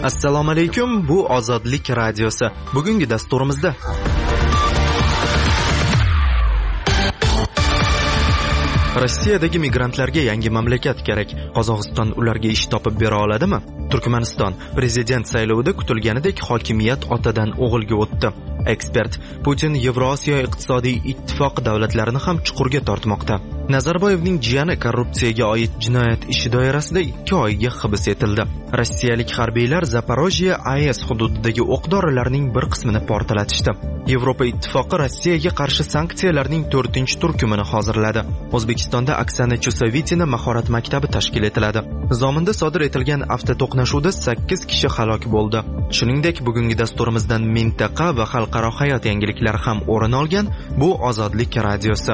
Assalomu alaykum, bu Ozodlik radiosi. Bugungi dasturimizda Rossiyadagi migrantlarga yangi mamlakat kerak. Qozog'iston ularga ish topib bera oladimi? Turkmaniston prezident saylovida kutilganidek hokimiyat otadan o'g'ilga o'tdi. Ekspert: Putin Yevrosiyo iqtisodiy ittifoq davlatlarini ham chuqurga tortmoqda. Nazarboyevning jiyani korrupsiyaga oid jinoyat ishi doirasida 2 oyga hibs etildi. Rossiyalik harbiylar Zaporojye AES hududidagi o'q-dorilarning bir qismini portlatishdi. Yevropa ittifoqi Rossiyaga qarshi sanksiyalarning 4-turkumini hozirladi. O'zbekistonda Oksana Chusovitina mahorat maktabi tashkil etiladi. Zominda sodir etilgan avtoto'qnashuvda 8 kishi halok bo'ldi. Shuningdek, bugungi dasturimizdan mintaqa va xalqaro hayot yangiliklari ham o'rin olgan. Bu Ozodlik radiosi.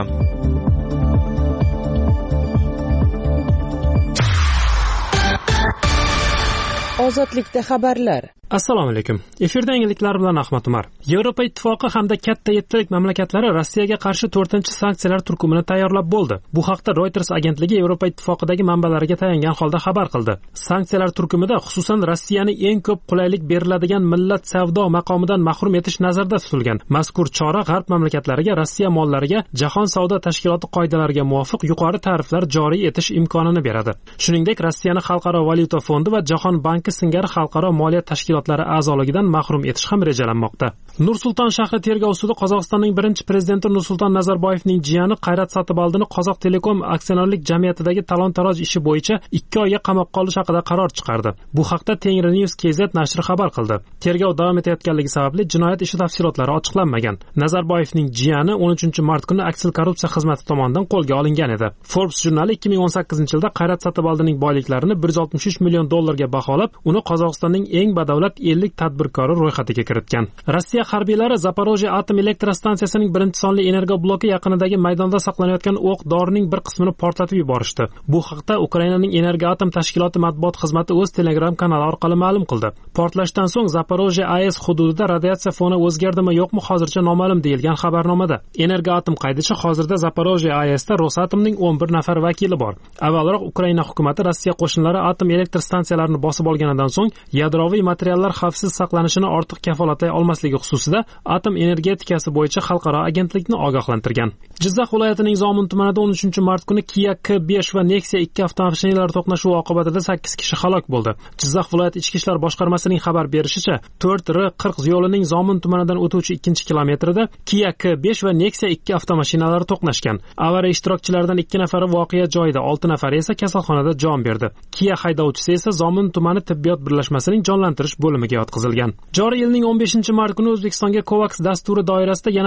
Ozodlikda xabarlar. Assalomu alaykum. Efirda yangiliklar bilan Ahmad Umar. Yevropa ittifoqi hamda katta yettilik mamlakatlari Rossiyaga qarshi 4-sanksiyalar turkumini tayyorlab bo'ldi. Bu haqda Reuters agentligi Yevropa ittifoqidagi manbalariga tayangan holda xabar qildi. Sanksiyalar turkumida xususan Rossiyani eng ko'p qulaylik beriladigan millat savdo maqomidan mahrum etish nazarda tutilgan. Mazkur chora g'arb mamlakatlariga Rossiya mollariga Jahon savdo tashkiloti qoidalariga muvofiq yuqori tariflar joriy etish imkonini beradi. Shuningdek, Rossiyani Xalqaro valyuta fondi va Jahon banki singari xalqaro moliya tashkilotlari a'zoligidan mahrum etish ham rejalanmoqda. Nur-Sulton shahri tergov sudi Qozog'istonning birinchi prezidenti Nursulton Nazarboyevning jiyani Qayrat Sotiboldini Qozoq Telekom aksionerlik jamiyatidagi talon-taroj ishi bo'yicha 2 oyga qamoqqa olish haqida qaror chiqardi. Bu haqda Tengrinews.kz nashri xabar qildi. Tergov davom etayotganligi sababli jinoyat ishi tafsilotlari ochiqlanmagan. Nazarboyevning jiyani 13-mart kuni Aksil korrupsiya xizmati tomonidan qo'lga olingan edi. Forbes jurnali 2018-yilda Qayrat Sotiboldining boyliklarini $163 million ga baholab, uni Qozog'istonning eng badavlat 50 tadbirkori ro'yxatiga kiritgan. Rossiya harbiylari Zaporojye atom elektrostansiyasining 1-sonli energobloki yaqinidagi maydonda saqlanayotgan o'q-dorining bir qismini portlatib yuborishdi. Bu haqda Ukrainaning Energoatom tashkiloti matbuot xizmati o'z Telegram kanali orqali ma'lum qildi. Portlashdan so'ng Zaporojye AES hududida radiatsiya foni o'zgardimi yo'qmi hozircha noma'lum deyilgan xabarnomada. Energoatom qaydicha hozirda Zaporojye AESda Rosatomning 11 nafar vakili bor. Avvalroq Ukraina hukumatı Rossiya qo'shinlari atom elektrostansiyalarini bosib olganidan so'ng yadroviy materiallar xavfsiz saqlanishini ortiq kafolatlay olmasligi xususida atom energetikasi bo'yicha xalqaro agentlikni ogohlantirgan. Jizzax viloyatining Zomin tumanida 13-mart kuni Kia K5 va Nexia 2 avtomashinalari to'qnashuvi oqibatida 8 kishi halok bo'ldi. Jizzax viloyat ichki ishlar boshqarmasining xabar berishicha, 4R40 yo'lining Zomin tumanidan o'tuvchi 2-kilometrida Kia K5 va Nexia 2 avtomashinalari to'qnashgan. Avariya ishtirokchilaridan 2 nafari voqea joyida, 6 nafari esa kasalxonada jon berdi. Kia haydovchisi esa Zomin tumani tibbiyot birlashmasining jonlantirish bo'limiga yotqizilgan. Joriy yilning 15-mart kuni O'zbekistonga COVAX dasturi doirasida yana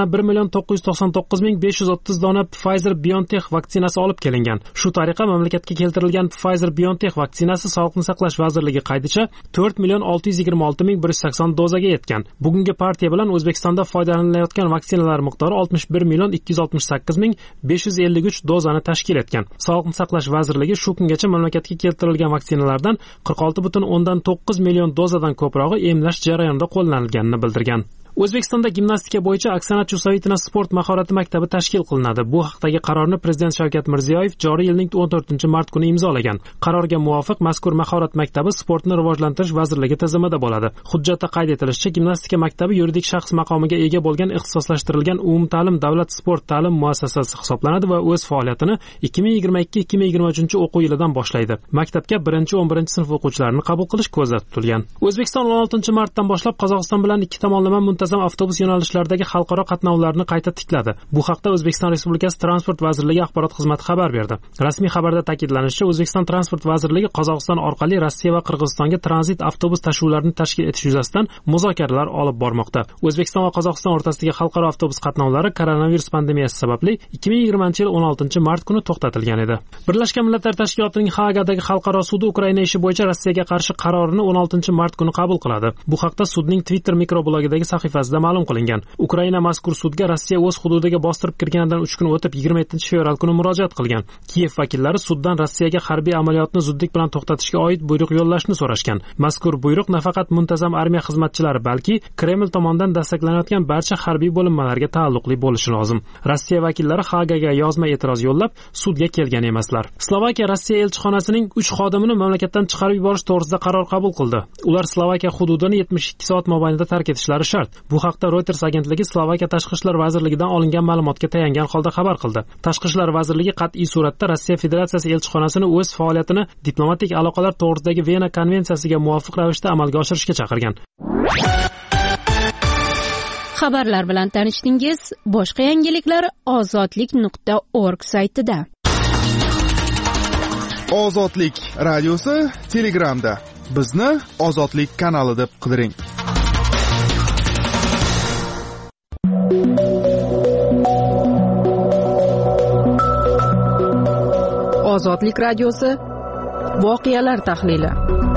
1,999,530 dona Pfizer-BioNTech vaksinasi olib kelingan. Shu tariqa mamlakatga keltirilgan Pfizer-BioNTech vaksinasi Sog'liqni saqlash vazirligi qaydicha 4,626,180 dozaga yetgan. Bugungi partiya bilan O'zbekistonda foydalanilayotgan vaksinalar miqdori 61,268,553 dozani tashkil etgan. Sog'liqni saqlash vazirligi shu kungacha mamlakatga keltirilgan vaksinalardan 46,9 million dozadan ko'prog'i emlash jarayonida qo'llanilganini bildirgan. O'zbekistonda gimnastika bo'yicha Oksana Chusovitina sport mahorati maktabi tashkil qilinadi. Bu haqdagi qarorni Prezident Shavkat Mirziyoyev joriy yilning 14-mart kuni imzolagan. Qarorga muvofiq mazkur mahorat maktabi sportni rivojlantirish vazirligi tizimida bo'ladi. Hujjatda qayd etilishicha, gimnastika maktabi yuridik shaxs maqomiga ega bo'lgan ixtisoslashtirilgan umumta'lim davlat sport ta'lim muassasasi hisoblanadi va o'z faoliyatini 2022-2023 o'quv yilidan boshlaydi. Maktabga 1-11 sinf o'quvchilarini qabul qilish ko'zda tutilgan. O'zbekiston 16-martdan boshlab Qozog'iston bilan 2 tomonlama avtobus yo'nalishlaridagi xalqaro qatnovlarni qayta tikladi. Bu haqda O'zbekiston Respublikasi Transport vazirligi axborot xizmati xabar berdi. Rasmiy xabarda ta'kidlanishicha, O'zbekiston Transport vazirligi Qozog'iston orqali Rossiya va Qirg'izistonga tranzit avtobus tashuvlarini tashkil etish yuzasidan muzokaralar olib bormoqda. O'zbekiston va Qozog'iston o'rtasidagi xalqaro avtobus qatnovlari koronavirus pandemiyasi sababli 2020-yil 16-mart kuni to'xtatilgan edi. Birlashgan Millatlar Tashkilotining Haagadagi xalqaro sudi Ukraina ishi bo'yicha Rossiyaga qarshi qarorini 16-mart kuni qabul qiladi. Bu haqda sudning Twitter mikroblogidagi sahifasida sahifasida ma'lum qilingan. Ukraina mazkur sudga Rossiya o'z hududiga bostirib kirganidan 3 kun o'tib 27-fevral kuni murojaat qilgan. Kiyev vakillari suddan Rossiyaga harbiy amaliyotni zudlik bilan to'xtatishga oid buyruq yo'llashni so'rashgan. Mazkur buyruq nafaqat muntazam armiya xizmatchilari, balki Kreml tomonidan dastaklanayotgan barcha harbiy bo'linmalarga taalluqli bo'lishi lozim. Rossiya vakillari Hagaga yozma e'tiroz yo'llab sudga kelgan emaslar. Slovakiya Rossiya elchixonasining 3 xodimini mamlakatdan chiqarib yuborish to'g'risida qaror qabul qildi. Ular Slovakiya hududini 72 soat mobaynida tark etishlari shart. Bu haqda Reuters agentligi Slovakiya Tashqi ishlar vazirligidan olingan ma'lumotga tayangan holda xabar qildi. Tashqi ishlar vazirligi qat'iy suratda Rossiya Federatsiyasi elchixonasini o'z faoliyatini diplomatik aloqalar to'g'risidagi Vena konvensiyasiga muvofiq ravishda amalga oshirishga chaqirgan. Xabarlar bilan tanishdingiz. Boshqa yangiliklar ozodlik.org saytida. Ozodlik radiosi Telegramda. Bizni Ozodlik kanali deb qidiring. Ozodlik radiosi voqealar tahlili.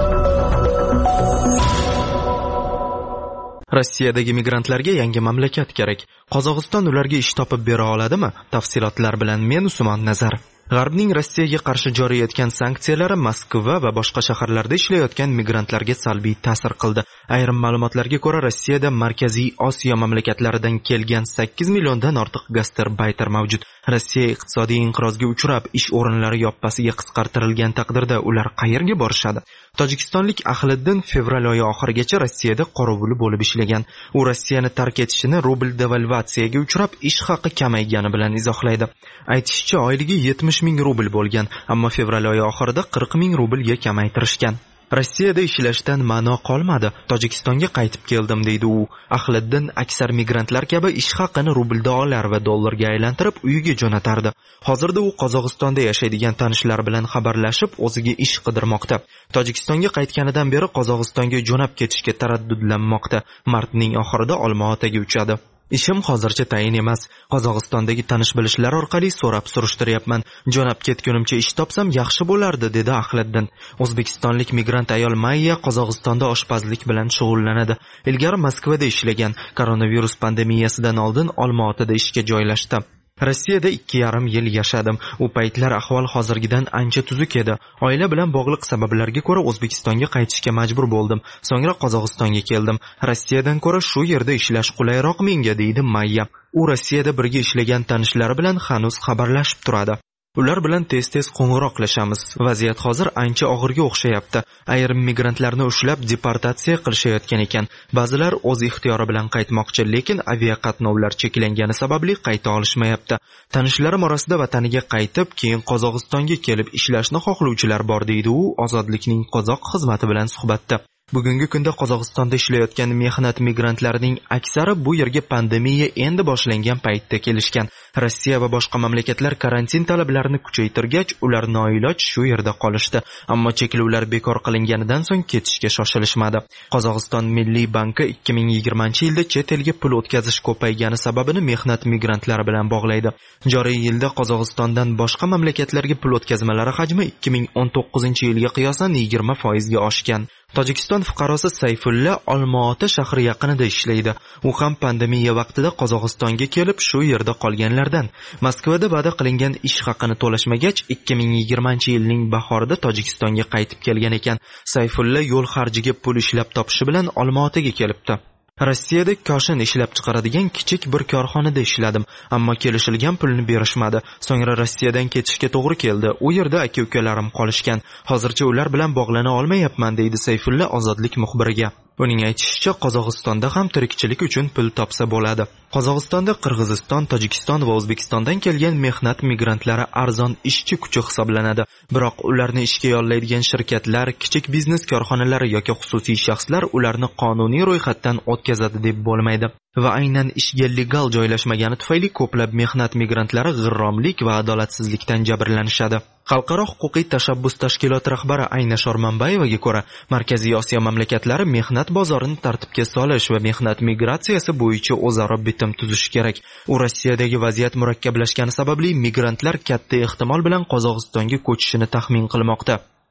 Rossiyadagi migrantlarga yangi mamlakat kerak. Qozog'iston ularga ish topib bera oladimi? Tafsilotlar bilan men Usmon Nazar. G'arbning Rossiyaga qarshi joriy etgan sanksiyalari Moskva va boshqa shaharlarda ishlayotgan migrantlarga salbiy ta'sir qildi. Ayrim ma'lumotlarga ko'ra, Rossiyada Markaziy Osiyo mamlakatlaridan kelgan 8 milliondan ortiq gastarbayter mavjud. Rossiya iqtisodiy inqirozga uchrab, ish o'rinlari yoppasiga qisqartirilgan taqdirda ular qayerga borishadi? Tojikistonlik Ahliddin fevral oyi oxirigacha Rossiyada qorovuli bo'lib ishlagan. U Rossiyani tark etishini rubl devalvatsiyaga uchrab, ish haqi kamaygani bilan izohlaydi. Aytishicha, oyligi 70 ming rubl bo'lgan, ammo fevral oyi oxirida 40 ming rublga kamaytirishgan. Rossiyada ishlashdan ma'no qolmadi. Tojikistonga qaytib keldim, deydi u. Ahliddin aksar migrantlar kabi ish haqini rublda olar va dollarga aylantirib uyiga jo'natardi. Hozirda u Qozog'istonda yashaydigan tanishlari bilan xabarlashib, o'ziga ish qidirmoqda. Tojikistonga qaytganidan beri Qozog'istonga jo'nab ketishga taraddudlanmoqda. Martning oxirida Olma-Otaga uchadi. Ishim hozircha tayin emas. Qozog'istondagi tanish-bilishlar orqali so'rab surishtiryapman. Jo'nab ketgunimcha ish topsam yaxshi bo'lardi, dedi Ahliddin. O'zbekistonlik migrant ayol Mayya Qozog'istonda oshpazlik bilan shug'ullanadi. Ilgari Moskvada ishlagan. Koronavirus pandemiyasidan oldin Olma-Otada ishga joylashdi. Rossiyada 2,5 yil yashadim. U paytlar ahvol hozirgidan ancha tuzuk edi. Oila bilan bog'liq sabablarga ko'ra O'zbekistonga qaytishga majbur bo'ldim. So'ngra Qozog'istonga keldim. Rossiyadan ko'ra shu yerda ishlash qulayroq menga, deydi Mayya. U Rossiyada birga ishlagan tanishlari bilan hanuz xabarlashib turadi. Ular bilan tez-tez qo'ng'iroqlashamiz. Vaziyat hozir ancha og'irga o'xshayapti. Ayrim migrantlarni ushlab deportatsiya qilishayotgan ekan. Ba'zilar o'z ixtiyori bilan qaytmoqchi, lekin aviaqatnovlar cheklangani sababli qayta olishmayapti. Tanishlarim orasida vataniga qaytib, keyin Qozog'istonga kelib ishlashni xohlovchilar bor, deydi u Ozodlikning qozoq xizmati bilan suhbatda. Bugungi kunda Qozog'istonda ishlayotgan mehnat migrantlarining aksari bu yerga pandemiya endi boshlangan paytda kelishgan. Rossiya va boshqa mamlakatlar karantin talablarini kuchaytirgach, ular noiloj shu yerda qolishdi. Ammo cheklovlar bekor qilinganidan so'ng ketishga shoshilishmadi. Qozog'iston Milliy banki 2020-yilda chet elga pul o'tkazish ko'paygani sababini mehnat migrantlari bilan bog'laydi. Joriy yilda Qozog'istondan boshqa mamlakatlarga pul o'tkazmalari hajmi 2019-yilga qiyosan 20% ga oshgan. Tojikiston fuqarosi Sayfulla Olma-Ota shahri yaqinida ishlaydi. U ham pandemiya vaqtida Qozog'istonga kelib, shu yerda qolganlardan. Moskvada va'da qilingan ish haqini to'lashmagach, 2020-yilning bahorida Tojikistonga qaytib kelgan ekan. Sayfulla yo'l xarjiga pul ishlab topishi bilan Olma-Otaga kelibdi. Rossiyada koshin ishlab chiqaradigan kichik bir korxonada ishladim, ammo kelishilgan pulni berishmadi. So'ngra Rossiyadan ketishga to'g'ri keldi. U yerda aka-ukalarim qolishgan. Hozircha ular bilan bog'lana olmayapman, deydi Sayfulla Ozodlik muxbiriga. Uning aytishicha, Qozog'istonda ham tirikchilik uchun pul topsa bo'ladi. Qozog'istonda Qirg'iziston, Tojikiston va O'zbekistondan kelgan mehnat migrantlari arzon ishchi kuchi hisoblanadi. Biroq ularni ishga yollaydigan shirkatlar, kichik biznes korxonalari yoki xususiy shaxslar ularni qonuniy ro'yxatdan o'tkazadi deb bo'lmaydi. Va aynan ishga legal joylashmagani tufayli ko'plab mehnat migrantlari g'irromlik va adolatsizlikdan jabrlanishadi. Xalqaro huquqiy tashabbus tashkiloti rahbari Ayna Shormanbayevaga ko'ra, Markaziy Osiyo mamlakatlari mehnat bozorini tartibga solish va mehnat migratsiyasi bo'yicha o'zaro bitim tuzishi kerak. U Rossiyadagi vaziyat murakkablashgani sababli migrantlar katta ehtimol bilan Qozog'istonga ko'chishini taxmin qilmoqda.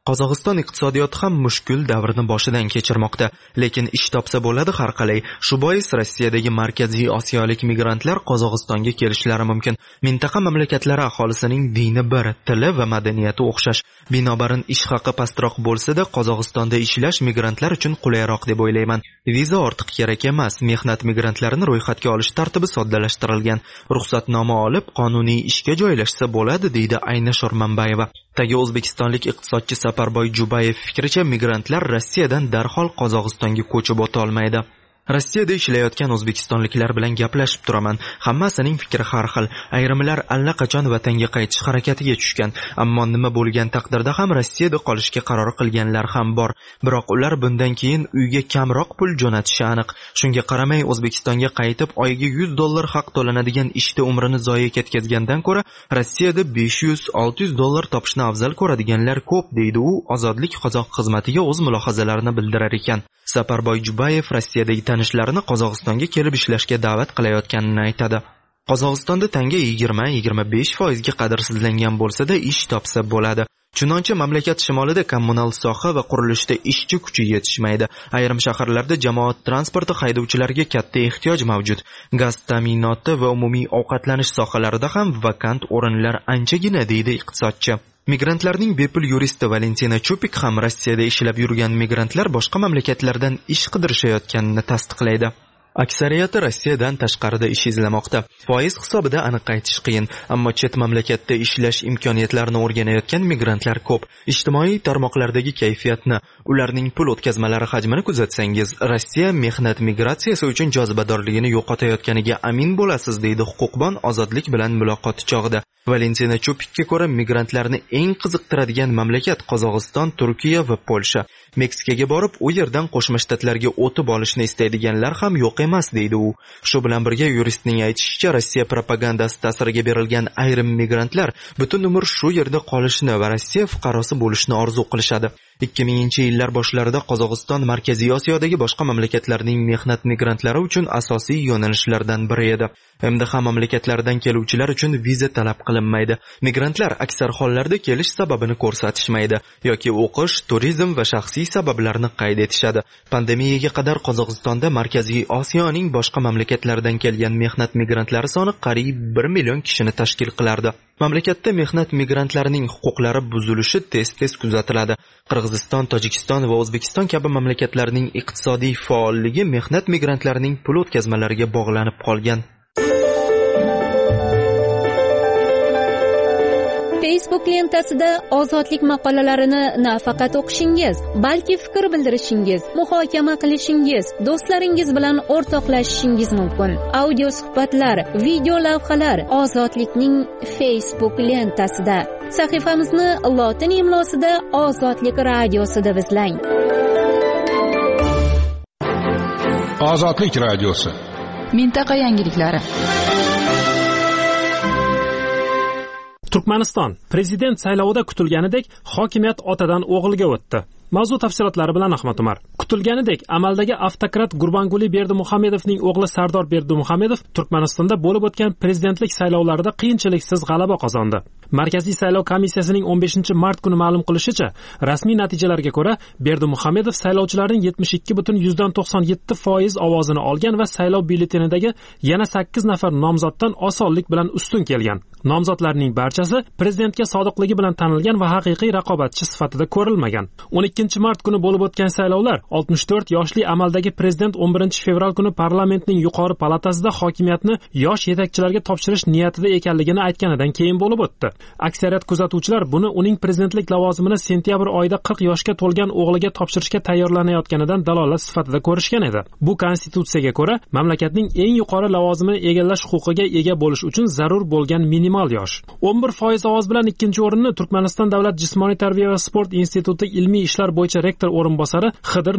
Qozog'iston iqtisodiyoti ham mushkul davrni boshidan kechirmoqda, lekin ish topsa bo'ladi har qalay. Shu bois Rossiyadagi Markaziy Osiyolik migrantlar Qozog'istonga kelishlari mumkin. Mintaqa mamlakatlari aholisining dini bir, tili va madaniyati o'xshash. Binobarin ish haqi pastroq bo'lsa-da, Qozog'istonda ishlash migrantlar uchun qulayroq deb o'ylayman. Viza ortiq kerak emas. Mehnat migrantlarini ro'yxatga olish tartibi soddalashtirilgan. Ruxsatnoma olib, qonuniy ishga joylashsa bo'ladi, deydi Ayna Shormanbayeva. Tagi o'zbekistonlik iqtisodchi Saparboy Jubayev fikricha, migrantlar Rossiyadan darhol Qozog'istonga ko'chib o'ta olmaydi. Rossiyada ishlayotgan o'zbekistonliklar bilan gaplashib turaman. Hammasining fikri har xil. Ayrimlar allaqachon vatanga qaytish harakatiga tushgan, ammo nima bo'lgan taqdirda ham Rossiyada qolishga qaror qilganlar ham bor. Biroq ular bundan keyin uyga kamroq pul jo'natishi aniq. Shunga qaramay O'zbekistonga qaytib oyiga $100 haq to'lanadigan ishda umrini zoya ketkazgandan ko'ra Rossiyada $500-600 topishni afzal ko'radiganlar ko'p, deydi u Ozodlik qozoq xizmatiga o'z mulohazalarini bildirar ekan. Saparboy Jubayev Rossiyadagi tanishlarini Qozog'istonga kelib ishlashga da'vat qilayotganini aytadi. Qozog'istonda tanga 20-25% ga qadrsizlangan bo'lsa-da, ish topsa bo'ladi. Chunonchi mamlakat shimolida kommunal soha va qurilishda ishchi kuchi yetishmaydi. Ayrim shaharlarda jamoat transporti haydovchilariga katta ehtiyoj mavjud. Gaz ta'minoti va umumiy ovqatlanish sohalarida ham vakant o'rinlar anchagina, deydi iqtisodchi. Migrantlarning bepul yuristi Valentina Chupik ham Rossiyada ishlab yurgan migrantlar boshqa mamlakatlardan ish qidirishayotganini tasdiqlaydi. Aksariyati Rossiyadan tashqarida ish izlamoqda. Foiz hisobida aniq aytish qiyin, ammo chet mamlakatda ishlash imkoniyatlarini o'rganayotgan migrantlar ko'p. Ijtimoiy tarmoqlardagi kayfiyatni, ularning pul o'tkazmalari hajmini kuzatsangiz, Rossiya mehnat migratsiyasi uchun jozibadorligini yo'qotayotganiga amin bo'lasiz, deydi huquqbon Ozodlik bilan muloqoti chog'ida. Valentina Chupikka ko'ra, migrantlarni eng qiziqtiradigan mamlakat Qozog'iston, Turkiya va Polsha. Meksikaga borib, u yerdan Qo'shma Shtatlarga o'tib olishni istaydiganlar ham yo'q emas, deydi u. Shu bilan birga yuristning aytishicha, Rossiya propagandasi ta'siriga berilgan ayrim migrantlar butun umr shu yerda qolishni va Rossiya fuqarosi bo'lishni orzu qilishadi. 2000-yillar boshlarida Qozog'iston Markaziy Osiyodagi boshqa mamlakatlarning mehnat migrantlari uchun asosiy yo'nalishlardan biri edi. MDH mamlakatlaridan keluvchilar uchun viza talab qilinmaydi. Migrantlar aksar hollarda kelish sababini ko'rsatishmaydi yoki o'qish, turizm va shaxsiy sabablarni qayd etishadi. Pandemiyaga qadar Qozog'istonda Markaziy Osiyoning boshqa mamlakatlaridan kelgan mehnat migrantlari soni qariyb 1 million kishini tashkil qilardi. Mamlakatda mehnat migrantlarining huquqlari buzilishi tez-tez kuzatiladi. Qirg'iziston, Tojikiston va O'zbekiston kabi mamlakatlarning iqtisodiy faolligi mehnat migrantlarining pul o'tkazmalariga bog'lanib qolgan. Facebook lentasida ozodlik maqolalarini nafaqat o'qishingiz, balki fikr bildirishingiz, muhokama qilishingiz, do'stlaringiz bilan o'rtoqlashishingiz mumkin. Audio suhbatlar, video lavhalar Ozodlikning Facebook lentasida. Sahifamizni lotin imlosida Ozodlik radiosida izlang. Ozodlik radiosi. Mintaqa yangiliklari. Turkmaniston prezident saylovida kutilganidek hokimiyat otadan o'g'ilga o'tdi. Mavzu tafsilotlari bilan Ahmad Umar. Kutilganidek, amaldagi avtokrat Gurbanguli Berdimuhamedovning o'g'li Sardor Berdimuhamedov Turkmanistonda bo'lib o'tgan prezidentlik saylovlarida qiyinchiliksiz g'alaba qozondi. Markaziy saylov komissiyasining 15-mart kuni ma'lum qilishicha, rasmiy natijalarga ko'ra, Berdimuhamedov saylovchilarning 72.97% ovozini olgan va saylov byulletenidagi yana 8 nafar nomzoddan osonlik bilan ustun kelgan. Nomzodlarning barchasi prezidentga sodiqligi bilan tanilgan va haqiqiy raqobatchi sifatida ko'rilmagan. 12-mart kuni bo'lib o'tgan saylovlar 64 yoshli amaldagi prezident 11-fevral kuni parlamentning yuqori palatasida hokimiyatni yosh yetakchilarga topshirish niyatida ekanligini aytganidan keyin bo'lib o'tdi. Aksariyat kuzatuvchilar buni uning prezidentlik lavozimini sentyabr oyida 40 yoshga to'lgan o'g'liga topshirishga tayyorlanayotganidan dalolat sifatida ko'rishgan edi. Bu konstitutsiyaga ko'ra, mamlakatning eng yuqori lavozimini egallash huquqiga ega bo'lish uchun zarur bo'lgan minimal yosh. 11% ovoz bilan ikkinchi o'rinni Turkmaniston davlat jismoniy tarbiya va sport instituti ilmiy ishlar bo'yicha rektor o'rinbosari Xidir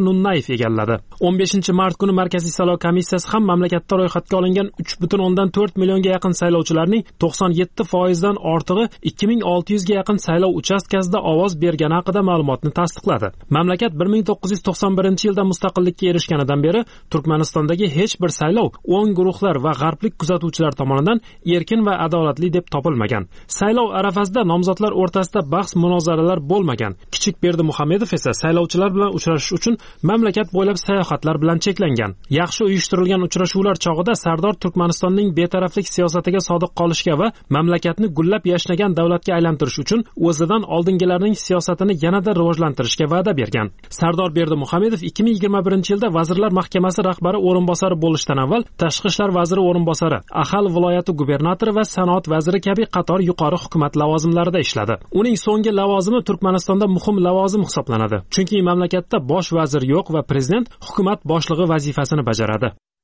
Nunnayev egalladi. 15-mart kuni Markaziy saylov komissiyasi ham mamlakatda ro'yxatga olingan 3.4 millionga yaqin saylovchilarning 97% dan ortig'i 2600 ga yaqin saylov uchastkasida ovoz bergani haqida ma'lumotni tasdiqladi. Mamlakat 1991-yilda mustaqillikka erishganidan beri Turkmanistondagi hech bir saylov o'ng guruhlar va g'arblik kuzatuvchilar tomonidan erkin va adolatli deb topilmagan. Saylov arafasida nomzodlar o'rtasida bahs-munozaralar bo'lmagan. Kichik Berdimuhamedov esa saylovchilar bilan uchrashish uchun mamlakat bo'ylab sayohatlar bilan cheklangan. Yaxshi uyushtirilgan uchrashuvlar chog'ida Sardor Turkmanistonning betaraflik siyosatiga sodiq qolishga va mamlakatni gullab yashnagan davlatga aylantirish uchun o'zidan oldingilarning siyosatini yanada rivojlantirishga va'da bergan. Sardor Berdimuhamedov 2021-yilda Vazirlar Mahkamasi rahbari o'rinbosari bo'lishdan avval Tashqi ishlar vaziri o'rinbosari, Ahal viloyati gubernatori va sanoat vaziri kabi qator yuqori hukumat lavozimlarida ishladi. Uning so'nggi lavozimi Turkmanistonda muhim lavozim hisoblanadi. Chunki mamlakatda bosh vazir yo'q va prezident hukumat boshlig'i vazifasini bajaradi.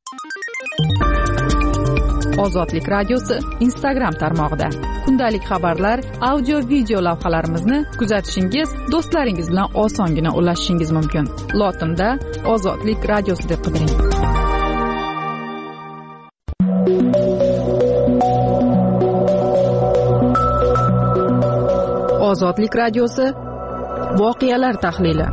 Ozodlik radiosi Instagram tarmog'ida kundalik xabarlar, audio video lavhalarimizni kuzatishingiz, do'stlaringiz bilan osongina ulashishingiz mumkin. Lotinda Ozodlik radiosi deb qidiring. Ozodlik radiosi voqealar tahlili.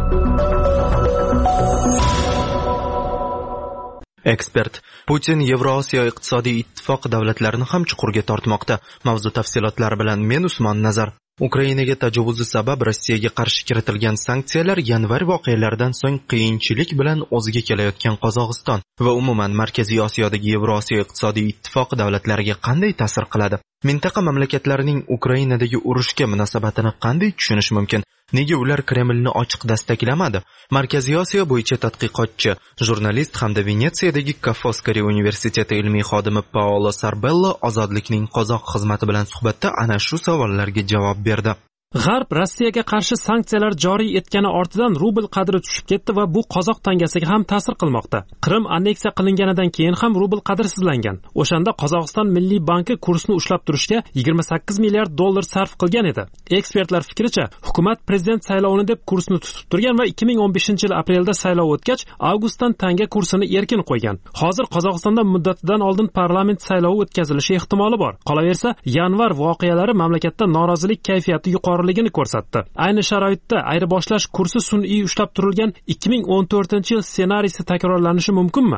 Ekspert: Putin Yevrosiyo iqtisodiy ittifoq davlatlarini ham chuqurga tortmoqda. Mavzu tafsilotlari bilan men Usmon Nazar. Ukrainaga tajovuzi sabab Rossiyaga qarshi kiritilgan sanksiyalar yanvar voqealaridan so'ng qiyinchilik bilan o'ziga kelayotgan Qozog'iston va umuman Markaziy Osiyodagi Yevrosiyo iqtisodiy ittifoq davlatlariga qanday ta'sir qiladi? Mintaqa mamlakatlarining Ukrainadagi urushga munosabatini qanday tushunish mumkin? Nega ular Kremlni ochiq dastaklamadi? Markaziy Osiyo bo'yicha tadqiqotchi, jurnalist hamda Venetsiyadagi Kafoskari universiteti ilmiy xodimi Paolo Sarbello Ozodlikning qozoq xizmati bilan suhbatda ana shu savollarga javob berdi. G'arb Rossiyaga qarshi sanksiyalar joriy etgani ortidan rubl qadri tushib ketdi va bu qozoq tangasiga ham ta'sir qilmoqda. Qrim anneksiya qilinganidan keyin ham rubl qadrsizlangan. O'shanda Qozog'iston Milliy banki kursni ushlab turishga 28 milliard dollar sarf qilgan edi. Ekspertlar fikricha, hukumat prezident saylovini deb kursni tutib turgan va 2015-yil aprelda saylov o'tgach, avgustdan tanga kursini erkin qo'ygan. Hozir Qozog'istonda muddatidan oldin parlament saylovi o'tkazilishi ehtimoli bor. Qolaversa, yanvar voqealari mamlakatda norozilik kayfiyati yuqori ko'rsatdi. Ayni sharoitda ayirboshlash kursi sun'iy ushlab turilgan 2014-yil ssenariysi takrorlanishi mumkinmi?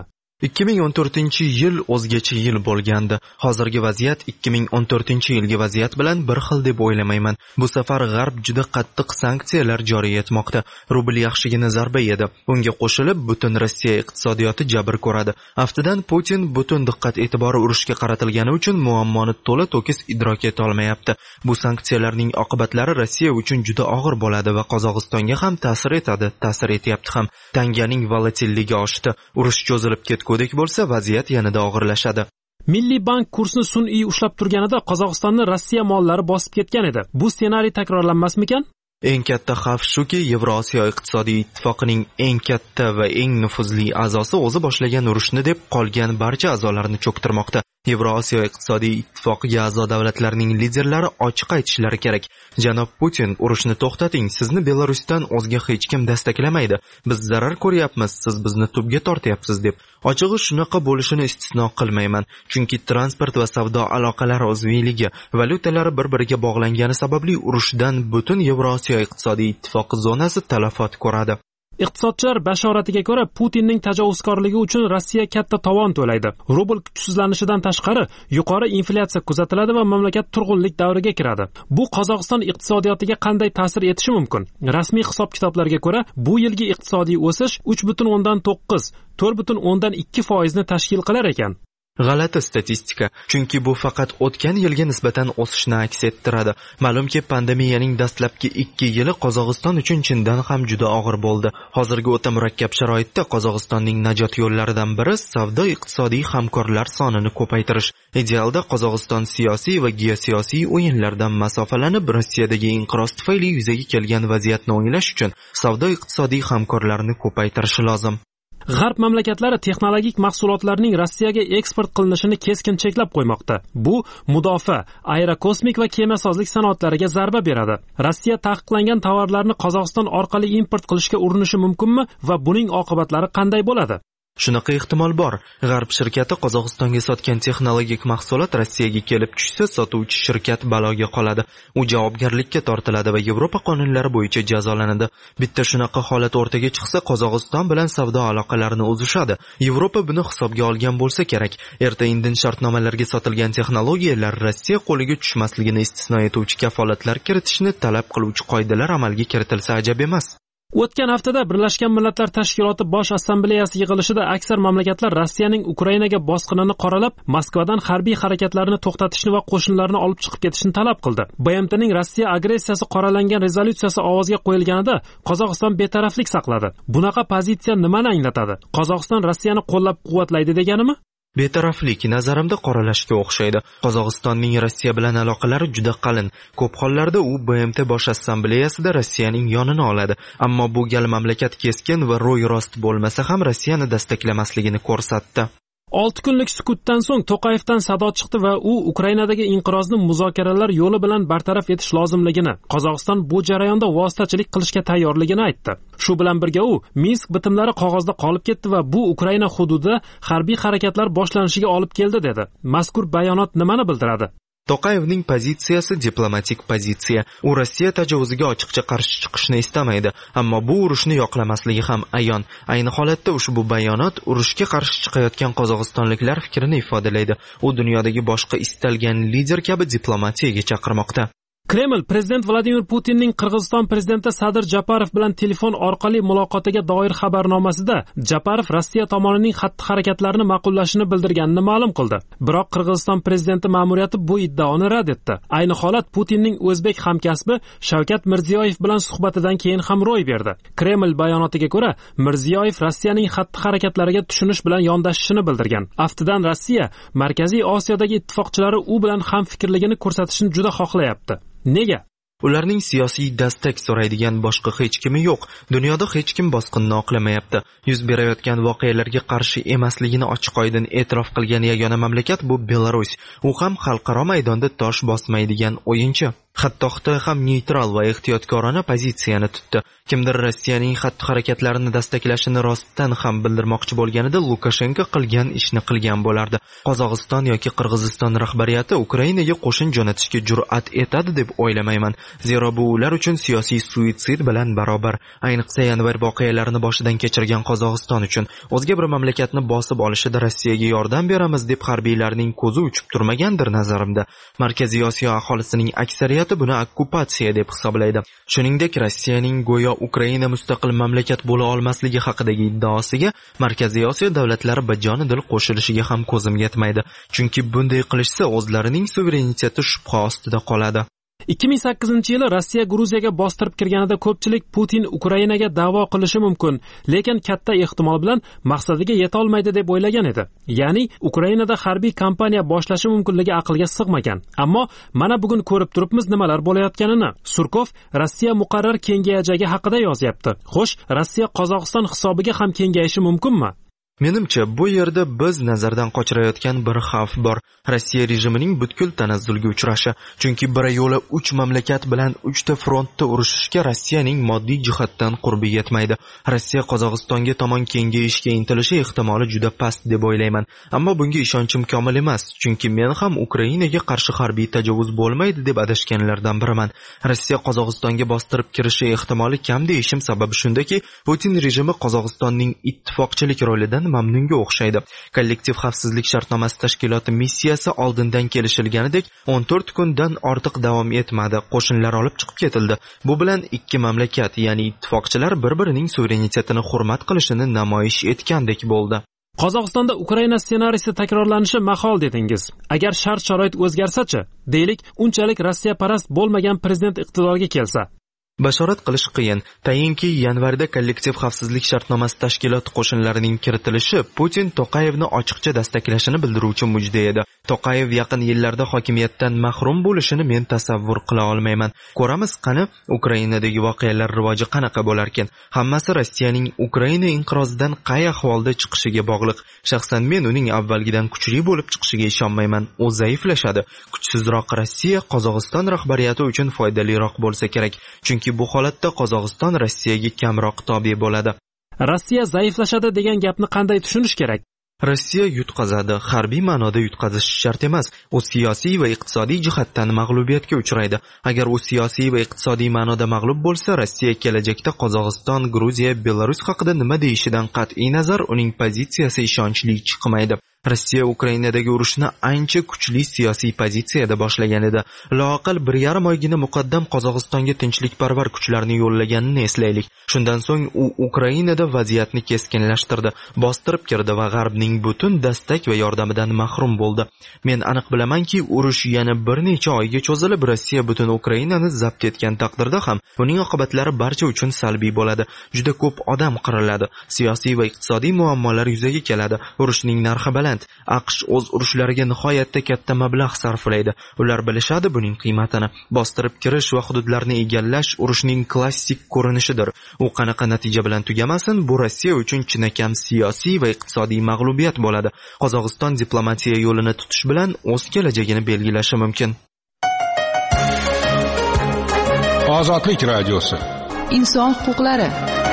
2014-yil o'zgacha yil bo'lgandi. Hozirgi vaziyat 2014-yilgi vaziyat bilan bir xil deb o'ylamayman. Bu safar G'arb juda qattiq sanksiyalar joriy etmoqda. Rubl yaxshigina zarba yedi. Unga qo'shilib butun Rossiya iqtisodiyoti jabr ko'radi. Aftidan Putin butun diqqat e'tibori urushga qaratilgani uchun muammoni to'la to'kis idrok eta olmayapti. Bu sanksiyalarning oqibatlari Rossiya uchun juda og'ir bo'ladi va Qozog'istonga ham ta'sir etadi, ta'sir etyapti ham. Tanganing volatilligi oshdi. Urush cho'zilib ketgudek bo'lsa, vaziyat yanada og'irlashadi. Milliy bank kursni sun'iy ushlab turganida Qozog'istonni Rossiya mollari bosib ketgan edi. Bu ssenariy takrorlanmasmikan? Eng katta xavf shuki, Yevrosiyo iqtisodiy ittifoqining eng katta va eng nufuzli a'zosi o'zi boshlagan urushni deb qolgan barcha a'zolarni cho'ktirmoqda. Yevrosiyo iqtisodiy ittifoqiga a'zo davlatlarning liderlari ochiq aytishlari kerak. Janob Putin, urushni to'xtating, sizni Belarusdan o'zga hech kim dastaklamaydi. Biz zarar ko'ryapmiz, siz bizni tubga tortyapsiz deb. Ochig'i shunaqa bo'lishini istisno qilmayman, chunki transport va savdo aloqalari uzviyligi, valyutalari bir-biriga bog'langani sababli urushdan butun Yevrosiyo iqtisodiy ittifoqi zonasi talafot ko'radi. Iqtisodchilar bashoratiga ko'ra, Putinning tajovuzkorligi uchun Rossiya katta tovon to'laydi. Rubl kuchsizlanishidan tashqari, yuqori inflyatsiya kuzatiladi va mamlakat turg'unlik davriga kiradi. Bu Qozog'iston iqtisodiyotiga qanday ta'sir etishi mumkin? Rasmiy hisob-kitoblarga ko'ra, bu yilgi iqtisodiy o'sish 3.9, 4.2% ni tashkil qilar ekan. G'alati statistika, chunki bu faqat o'tgan yilga nisbatan o'sishni aks ettiradi. Ma'lumki, pandemiyaning dastlabki 2 yili Qozog'iston uchun chindan ham juda og'ir bo'ldi. Hozirgi o'ta murakkab sharoitda Qozog'istonning najot yo'llaridan biri savdo-iqtisodiy hamkorlar sonini ko'paytirish. Idealda Qozog'iston siyosiy va geosiyosiy o'yinlardan masofalanib, Rossiyadagi inqiroz tufayli yuzaga kelgan vaziyatni o'nglash uchun savdo-iqtisodiy hamkorlarni ko'paytirishi lozim. G'arb mamlakatlari texnologik mahsulotlarning Rossiyaga eksport qilinishini keskin cheklab qo'ymoqda. Bu mudofaa, aerokosmik va kemasozlik sanoatlariga zarba beradi. Rossiya taqiqlangan tovarlarni Qozog'iston orqali import qilishga urinishi mumkinmi va buning oqibatlari qanday bo'ladi? Shunaqa ehtimol bor. G'arb shirkati Qozog'istonga sotgan texnologik mahsulot Rossiyaga kelib tushsa, sotuvchi shirkat baloga qoladi. U javobgarlikka tortiladi va Yevropa qonunlari bo'yicha jazolanadi. Bitta shunaqa holat o'rtaga chiqsa, Qozog'iston bilan savdo aloqalarini uzishadi. Yevropa buni hisobga olgan bo'lsa kerak. Erta-indin shartnomalarga sotilgan texnologiyalar Rossiya qo'liga tushmasligini istisno etuvchi kafolatlar kiritishni talab qiluvchi qoidalar amalga kiritilsa ajab emas. O'tgan haftada Birlashgan Millatlar Tashkiloti Bosh Assambleyasi yig'ilishida aksar mamlakatlar Rossiyaning Ukrainaga bosqinini qoralab, Moskvadan harbiy harakatlarni to'xtatishni va qo'shinlarni olib chiqib ketishni talab qildi. BMTning Rossiya agressiyasi qoralangan rezolyutsiyasi ovozga qo'yilganida Qozog'iston betaraflik saqladi. Bunaqa pozitsiya nimani anglatadi? Qozog'iston Rossiyani qo'llab-quvvatlaydi deganimi? Betaraflik nazarimda qoralashga o'xshaydi. Qozog'istonning Rossiya bilan aloqalari juda qalin. Ko'p hollarda u BMT Bosh Assambleyasida Rossiyaning yonini oladi. Ammo bu gal mamlakat keskin va ro'y-rost bo'lmasa ham Rossiyani destaklamasligini ko'rsatdi. 6 kunlik sukutdan so'ng To'qayevdan sado chiqdi va u Ukrainadagi inqirozni muzokaralar yo'li bilan bartaraf etish lozimligini, Qozog'iston bu jarayonda vositachilik qilishga tayyorligini aytdi. Shu bilan birga u Minsk bitimlari qog'ozda qolib ketdi va bu Ukraina hududida harbiy harakatlar boshlanishiga olib keldi dedi. Mazkur bayonot nimani bildiradi? To'qayevning pozitsiyasi diplomatik pozitsiya. U Rossiya tajovuziga ochiqcha qarshi chiqishni istamaydi, ammo bu urushni yoqlamasligi ham ayon. Ayni holatda ushbu bayonot urushga qarshi chiqayotgan qozog'istonliklar fikrini ifodalaydi. U dunyodagi boshqa istalgan lider kabi diplomatiyaga chaqirmoqda. Kreml prezident Vladimir Putinning Qirg'iziston prezidenti Sadir Japarov bilan telefon orqali muloqotiga doir xabarnomasida Japarov Rossiya tomonining xatti-harakatlarini ma'qullashini bildirganini ma'lum qildi. Biroq Qirg'iziston prezidenti ma'muriyati bu iddaoni rad etdi. Ayni holat Putinning o'zbek hamkasbi Shavkat Mirziyoyev bilan suhbatidan keyin ham ro'y berdi. Kreml bayonotiga ko'ra, Mirziyoyev Rossiyaning xatti-harakatlariga tushunish bilan yondashishini bildirgan. Aftidan Rossiya Markaziy Osiyodagi ittifoqchilari u bilan hamfikrligini ko'rsatishni juda xohlayapti. Nega? Ularning siyosiy dastak so'raydigan boshqa hech kimi yo'q. Dunyoda hech kim bosqinni oqlamayapti. Yuz berayotgan voqealarga qarshi emasligini ochiq-oydin e'tirof qilgan yagona mamlakat bu Belarus. U ham xalqaro maydonda tosh bosmaydigan o'yinchi. Hatto Xitoy ham neytral va ehtiyotkorona pozitsiyani tutdi. Kimdir Rossiyaning xatti-harakatlarini dastaklashini rostdan ham bildirmoqchi bo'lganida Lukashenko qilgan ishni qilgan bo'lardi. Qozog'iston yoki Qirg'iziston rahbariyati Ukrainaga qo'shin jo'natishga jur'at etadi deb o'ylamayman. Zero bu ular uchun siyosiy suitsid bilan barobar. Ayniqsa yanvar voqealarini boshidan kechirgan Qozog'iston uchun o'zga bir mamlakatni bosib olishida Rossiyaga yordam beramiz deb harbiylarning ko'zi uchib turmagandir nazarimda. Markaziy Osiyo aholisining aksariyati buni okkupatsiya deb hisoblaydi. Shuningdek, Rossiyaning go'yo Ukraina mustaqil mamlakat bo'la olmasligi haqidagi iddaosiga Markaziy Osiyo davlatlari bajonidil qo'shilishiga ham ko'zim yetmaydi. Chunki bunday qilishsa o'zlarining suvereniteti shubha ostida qoladi. 2008-yili Rossiya Gruziyaga bostirib kirganida ko'pchilik Putin Ukrainaga da'vo qilishi mumkin, lekin katta ehtimol bilan maqsadiga yeta olmaydi deb o'ylagan edi. Ya'ni Ukrainada harbiy kampaniya boshlashi mumkinligi aqlga sig'magan. Ammo mana bugun ko'rib turibmiz nimalar bo'layotganini. Surkov Rossiya muqarrar kengayajagi haqida yozyapti. Xo'sh, Rossiya Qozog'iston hisobiga ham kengayishi mumkinmi? Menimcha, bu yerda biz nazardan qochirayotgan bir xavf bor. Rossiya rejimining butkul tanazzulga uchrashi. Chunki bir yo'la 3 mamlakat bilan 3 ta frontda urushishga Rossiyaning moddiy jihatdan qurbi yetmaydi. Rossiya Qozog'istonga tomon kengayishga intilishi ehtimoli juda past deb o'ylayman. Ammo bunga ishonchim komil emas, chunki men ham Ukrainaga qarshi harbiy tajovuz bo'lmaydi deb adashganlardan biriman. Rossiya Qozog'istonga bostirib kirishi ehtimoli kam deyishim sababi shundaki, Putin rejimi Qozog'istonning ittifoqchilik rolidan mamnunga o'xshaydi. Kollektiv xavfsizlik shartnomasi tashkiloti missiyasi oldindan kelishilganidek 14 kundan ortiq davom etmadi. Qo'shinlar olib chiqib ketildi. Bu bilan ikki mamlakat, ya'ni ittifoqchilar bir-birining suverenitetini hurmat qilishini namoyish etgandek bo'ldi. Qozog'istonda Ukraina ssenariysi takrorlanishi mahol dedingiz. Agar shart-sharoit o'zgarsa-chi? Deylik, unchalik Rossiya parast bo'lmagan prezident iqtidorga kelsa. Bashorat qilish qiyin. Tayinki yanvarda kollektiv xavfsizlik shartnomasi tashkiloti qo'shinlarining kiritilishi Putin Toqayevni ochiqcha dastaklashini bildiruvchi mujda edi. Toqayev yaqin yillarda hokimiyatdan mahrum bo'lishini men tasavvur qila olmayman. Ko'ramiz qani Ukrainadagi voqealar rivoji qanaqa bo'lar ekan. Hammasi Rossiyaning Ukraina inqirozidan qay ahvolda chiqishiga bog'liq. Shaxsan men uning avvalgidan kuchli bo'lib chiqishiga ishonmayman. U zaiflashadi. Kuchsizroq Rossiya Qozog'iston rahbariyati uchun foydaliroq bo'lsa kerak. Chunki bu holatda Qozog'iston Rossiyaga kamroq tobe bo'ladi. Rossiya zaiflashadi degan gapni qanday tushunish kerak? Rossiya yutqazadi, harbiy ma'noda yutqazish shart emas. U siyosiy va iqtisodiy jihatdan mag'lubiyatga uchraydi. Agar u siyosiy va iqtisodiy ma'noda mag'lub bo'lsa, Rossiya kelajakda Qozog'iston, Gruziya, Belarus haqida nima deyishidan qat'iy nazar uning pozitsiyasi ishonchli chiqmaydi. Rossiya Ukrainadagi urushni ancha kuchli siyosiy pozitsiyada boshlagan edi. Loaqal 1,5 oygina muqaddam Qozog'istonga tinchlikparvar kuchlarni yo'llaganini eslaylik. Shundan so'ng u Ukrainada vaziyatni keskinlashtirdi, bostirib kirdi va G'arbning butun dastak va yordamidan mahrum bo'ldi. Men aniq bilamanki, urush yana bir necha oyga cho'zilib, Rossiya butun Ukrainani zabt etgan taqdirda ham uning oqibatlari barcha uchun salbiy bo'ladi. Juda ko'p odam qiriladi, siyosiy va iqtisodiy muammolar yuzaga keladi. Urushning narxi baland. AQSh o'z urushlariga nihoyatda katta mablag' sarflaydi. Ular bilishadi buning qiymatini. Bostirib kirish va hududlarni egallash urushning klassik ko'rinishidir. U qanaqa natija bilan tugamasin, bu Rossiya uchun chinakam siyosiy va iqtisodiy mag'lubiyat bo'ladi. Qozog'iston diplomatiya yo'lini tutish bilan o'z kelajagini belgilashi mumkin. Ozodlik radiosi. Inson huquqlari.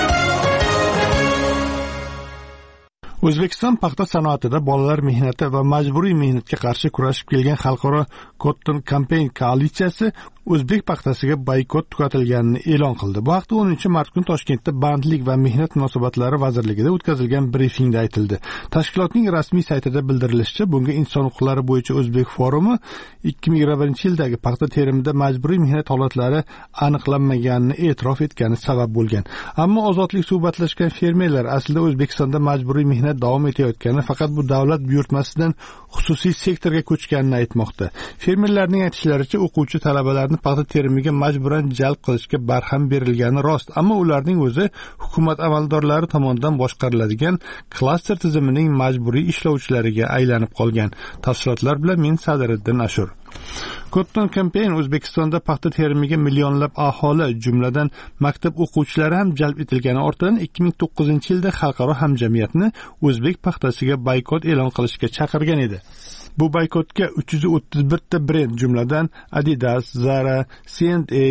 O'zbekiston paxta sanoatida bolalar mehnati va majburiy mehnatga qarshi kurashib kelgan xalqaro Cotton Campaign koalitsiyasi o'zbek paxtasiga boykot tugatilganini e'lon qildi. Bu haqda 10-mart kuni Toshkentda Bandlik va mehnat munosabatlari vazirligida o'tkazilgan brifingda aytildi. Tashkilotning rasmiy saytida bildirilishicha, bunga inson huquqlari bo'yicha O'zbek forumi 2021-yildagi paxta terimida majburiy mehnat holatlari aniqlanmaganini e'tirof etgani sabab bo'lgan. Ammo ozodlik suhbatlashgan fermerlar aslida O'zbekistonda majburiy mehnat davom etayotgani, faqat bu davlat buyurtmasidan xususiy sektorga ko'chganini aytmoqda. Fermerlarning aytishlaricha, o'quvchi talabalarni paxta terimiga majburan jalb qilishga barham berilgani rost, ammo ularning o'zi hukumat amaldorlari tomonidan boshqariladigan klaster tizimining majburiy ishlovchilariga aylanib qolgan. Tafsilotlar bilan men Sadiriddin Ashur. Cotton Campaign O'zbekistonda paxta terimiga millionlab aholi, jumladan maktab o'quvchilari ham jalb etilgani ortidan 2009-yilda xalqaro hamjamiyatni o'zbek paxtasiga boykot e'lon qilishga chaqirgan edi. Bu boykotga 331 ta brend, jumladan Adidas, Zara, C&A,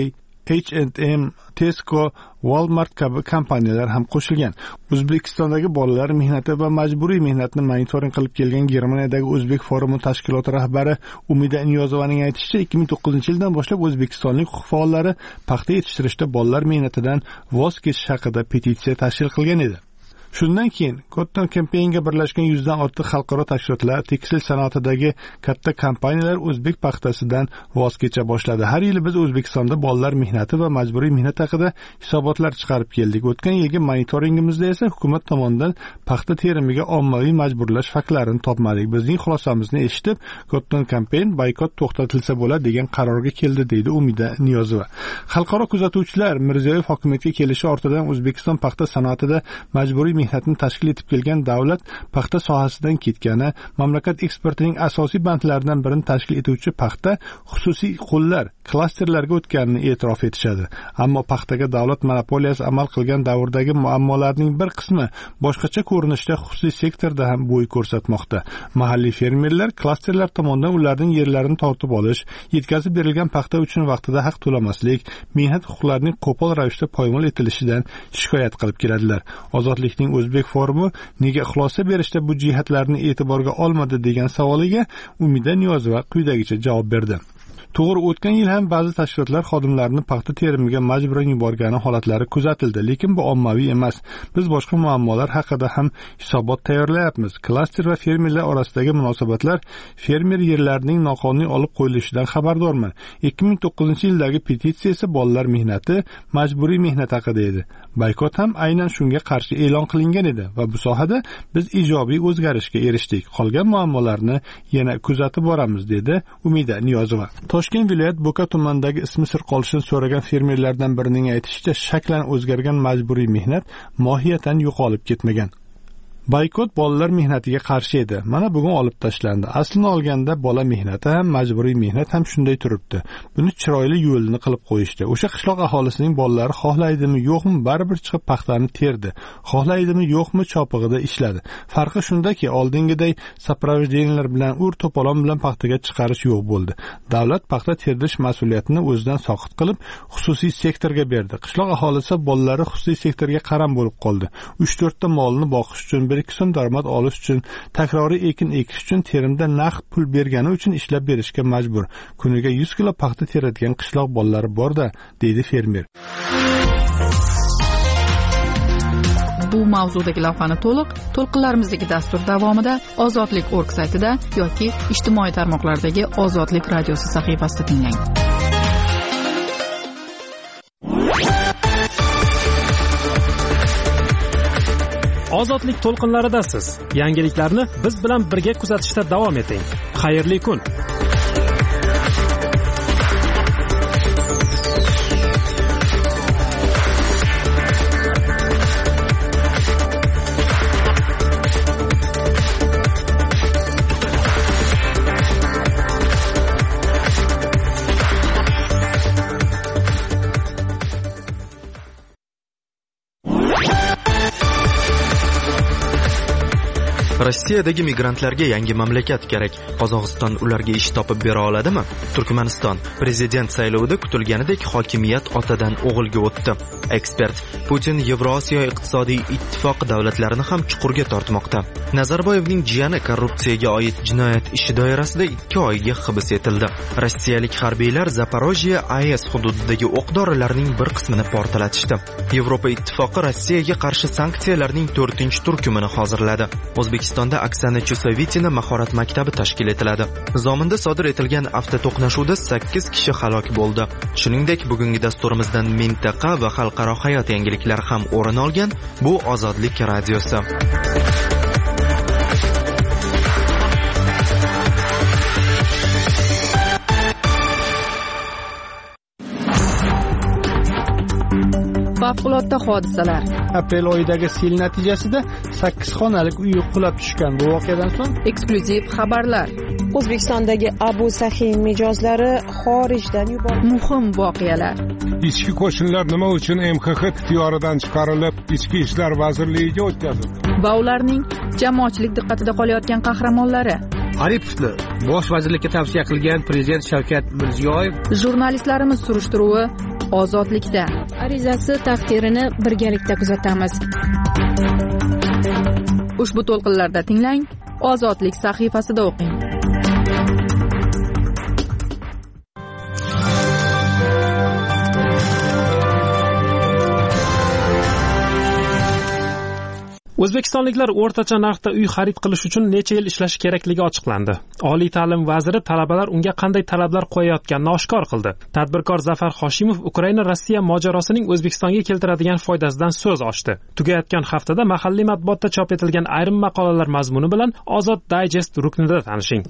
H&M, Tesco, Walmart kabi kompaniyalar ham qo'shilgan. O'zbekistondagi bolalar mehnati va majburiy mehnatni monitoring qilib kelgan Germaniyadagi O'zbek forumi tashkiloti rahbari Umida Niyozovaning aytishicha, 2009-yildan boshlab o'zbekistonlik huquq faollari paxta yetishtirishda bolalar mehnatidan voz kechish haqida petitsiya tashkil qilgan edi. Shundan keyin Cotton Campaignga birlashgan 100 dan ortiq xalqaro tashkilotlar, tekstil sanoatidagi katta kompaniyalar o'zbek paxtasidan voz kecha boshladi. Har yili biz O'zbekistonda bolalar mehnati va majburiy mehnat haqida hisobotlar chiqarib keldik. O'tgan yilgi monitoringimizda esa hukumat tomonidan paxta terimiga ommaviy majburlash faktlarini topmadik. Bizning xulosamizni eshitib, Cotton Campaign boykot to'xtatilsa bo'ladi degan qarorga keldi, deydi Umida Niyozova. Xalqaro kuzatuvchilar Mirziyoyev hokimiyatga kelishi ortidan O'zbekiston paxta sanoatida majburiy mehnatni tashkil etib kelgan davlat paxta sohasidan ketgani, mamlakat eksportining asosiy bandlaridan birini tashkil etuvchi paxta xususiy qo'llar, klasterlarga o'tganini e'tirof etishadi. Ammo paxtaga davlat monopoliyasi amal qilgan davrdagi muammolarning bir qismi boshqacha ko'rinishda xususiy sektorda ham bo'y ko'rsatmoqda. Mahalliy fermerlar klasterlar tomonidan ularning yerlarini tortib olish, yetkazib berilgan paxta uchun vaqtida haq to'lamaslik, mehnat huquqlarining qo'pol ravishda poymol etilishidan shikoyat qilib keladilar. Ozodlikning O'zbek forumi nega xulosa berishda bu jihatlarni e'tiborga olmadi degan savoliga Umida Niyozova quyidagicha javob berdi. To'g'ri, o'tgan yil ham ba'zi tashkilotlar xodimlarini paxta terimiga majburan yuborgani holatlari kuzatildi, lekin bu ommaviy emas. Biz boshqa muammolar haqida ham hisobot tayyorlayapmiz. Klaster va fermerlar orasidagi munosabatlar, fermer yerlarining noqonuniy olib qo'yilishidan xabardorman. 2009-yildagi petitsiya esa bolalar mehnati, majburiy mehnat haqida edi. Boykot ham aynan shunga qarshi e'lon qilingan edi va bu sohada biz ijobiy o'zgarishga erishdik. Qolgan muammolarni yana kuzatib boramiz, dedi Umida Niyozova. Toshkent viloyat Bo'ka tumanidagi ismi sir qolishini so'ragan fermerlardan birining aytishicha, shaklan o'zgargan majburiy mehnat mohiyatan yo'qolib ketmagan. Boykot bolalar mehnatiga qarshi edi. Mana bugun olib tashlandi. Aslini olganda bola mehnati ham, majburiy mehnat ham shunday turibdi. Buni chiroyli yo'lini qilib qo'yishdi. O'sha qishloq aholisining bolalari xohlaydimi, yo'qmi, baribir chiqib paxtani terdi. Xohlaydimi, yo'qmi, chopig'ida ishladi. Farqi shundaki, oldingiday sapravjeniyalar bilan to'polon bilan paxtaga chiqarish yo'q bo'ldi. Davlat paxta terdirish mas'uliyatini o'zidan soqit qilib, xususiy sektorga berdi. Qishloq aholisi bolalari xususiy sektorga qaram bo'lib qoldi. 3-4 ta molni boqish uchun, 1-2 so'm daromad olish uchun, takroriy ekin ekish uchun terimda naqd pul bergani uchun ishlab berishga majbur. Kuniga 100 kilo paxta teradigan qishloq bolalari bor-da, deydi fermer. Bu mavzudagi lavhani to'lqinlarimizdagi dastur davomida Ozodlik.org saytida yoki ijtimoiy tarmoqlardagi Ozodlik radiosi sahifasida tinglang. Ozodlik to'lqinlaridasiz. Yangiliklarni biz bilan birga kuzatishda davom eting. Xayrli kun. Rossiyadagi migrantlarga yangi mamlakat kerak. Qozog'iston ularga ish topib bera oladimi? Turkmaniston prezident saylovida kutilganidek hokimiyat otadan o'g'ilga o'tdi. Ekspert: Putin Yevrosiyo iqtisodiy ittifoq davlatlarini ham chuqurga tortmoqda. Nazarboyevning jiyani korrupsiyaga oid jinoyat ishi doirasida 2 oyga hibs etildi. Rossiyalik harbiylar Zaporojye AES hududidagi o'q-dorilarning bir qismini portlatishdi. Yevropa ittifoqi Rossiyaga qarshi sanksiyalarning 4-turkumini hozirladi. O'zbekistonda Oksana Chusovitina mahorat maktabi tashkil etiladi. Zominda sodir etilgan avtoto'qnashuvda 8 kishi halok bo'ldi. Shuningdek, bugungi dasturimizdan mintaqa va xalqaro hayot yangiliklari ham o'rin olgan. Bu Ozodlik radiosi. Favqulodda hodisalar. Aprel oyidagi sel natijasida 8 xonalik uy qulab tushgan. Bu voqeadan so'ng eksklyuziv xabarlar. O'zbekistondagi Abu Sahiy mijozlari xorijdan yuborildi. Muhim voqealar. Ichki qo'shinlar nima uchun MXX ixtiyoridan chiqarilib, Ichki ishlar vazirligiga o'tkazildi? Va ularning jamoatchilik diqqatida qolayotgan qahramonlari. Aripovni bosh vazirlikka tavsiya qilgan prezident Shavkat Mirziyoyev. Jurnalistlarimiz surishtiruvi Ozodlikda. Arizasi taqdirini birgalikda kuzatamiz. Ushbu to'lqinlarda tinglang, Ozodlik sahifasida o'qing. O'zbekistonliklar o'rtacha narxda uy xarid qilish uchun necha yil ishlashi kerakligi ochiqlandi. Oliy ta'lim vaziri talabalar unga qanday talablar qo'yayotganini oshkor qildi. Tadbirkor Zafar Hoshimov Ukraina-Rossiya mojarosining O'zbekistonga keltiradigan foydasidan so'z ochdi. Tugayotgan haftada mahalliy matbuotda chop etilgan ayrim maqolalar mazmuni bilan Ozod Digest ruknida tanishing.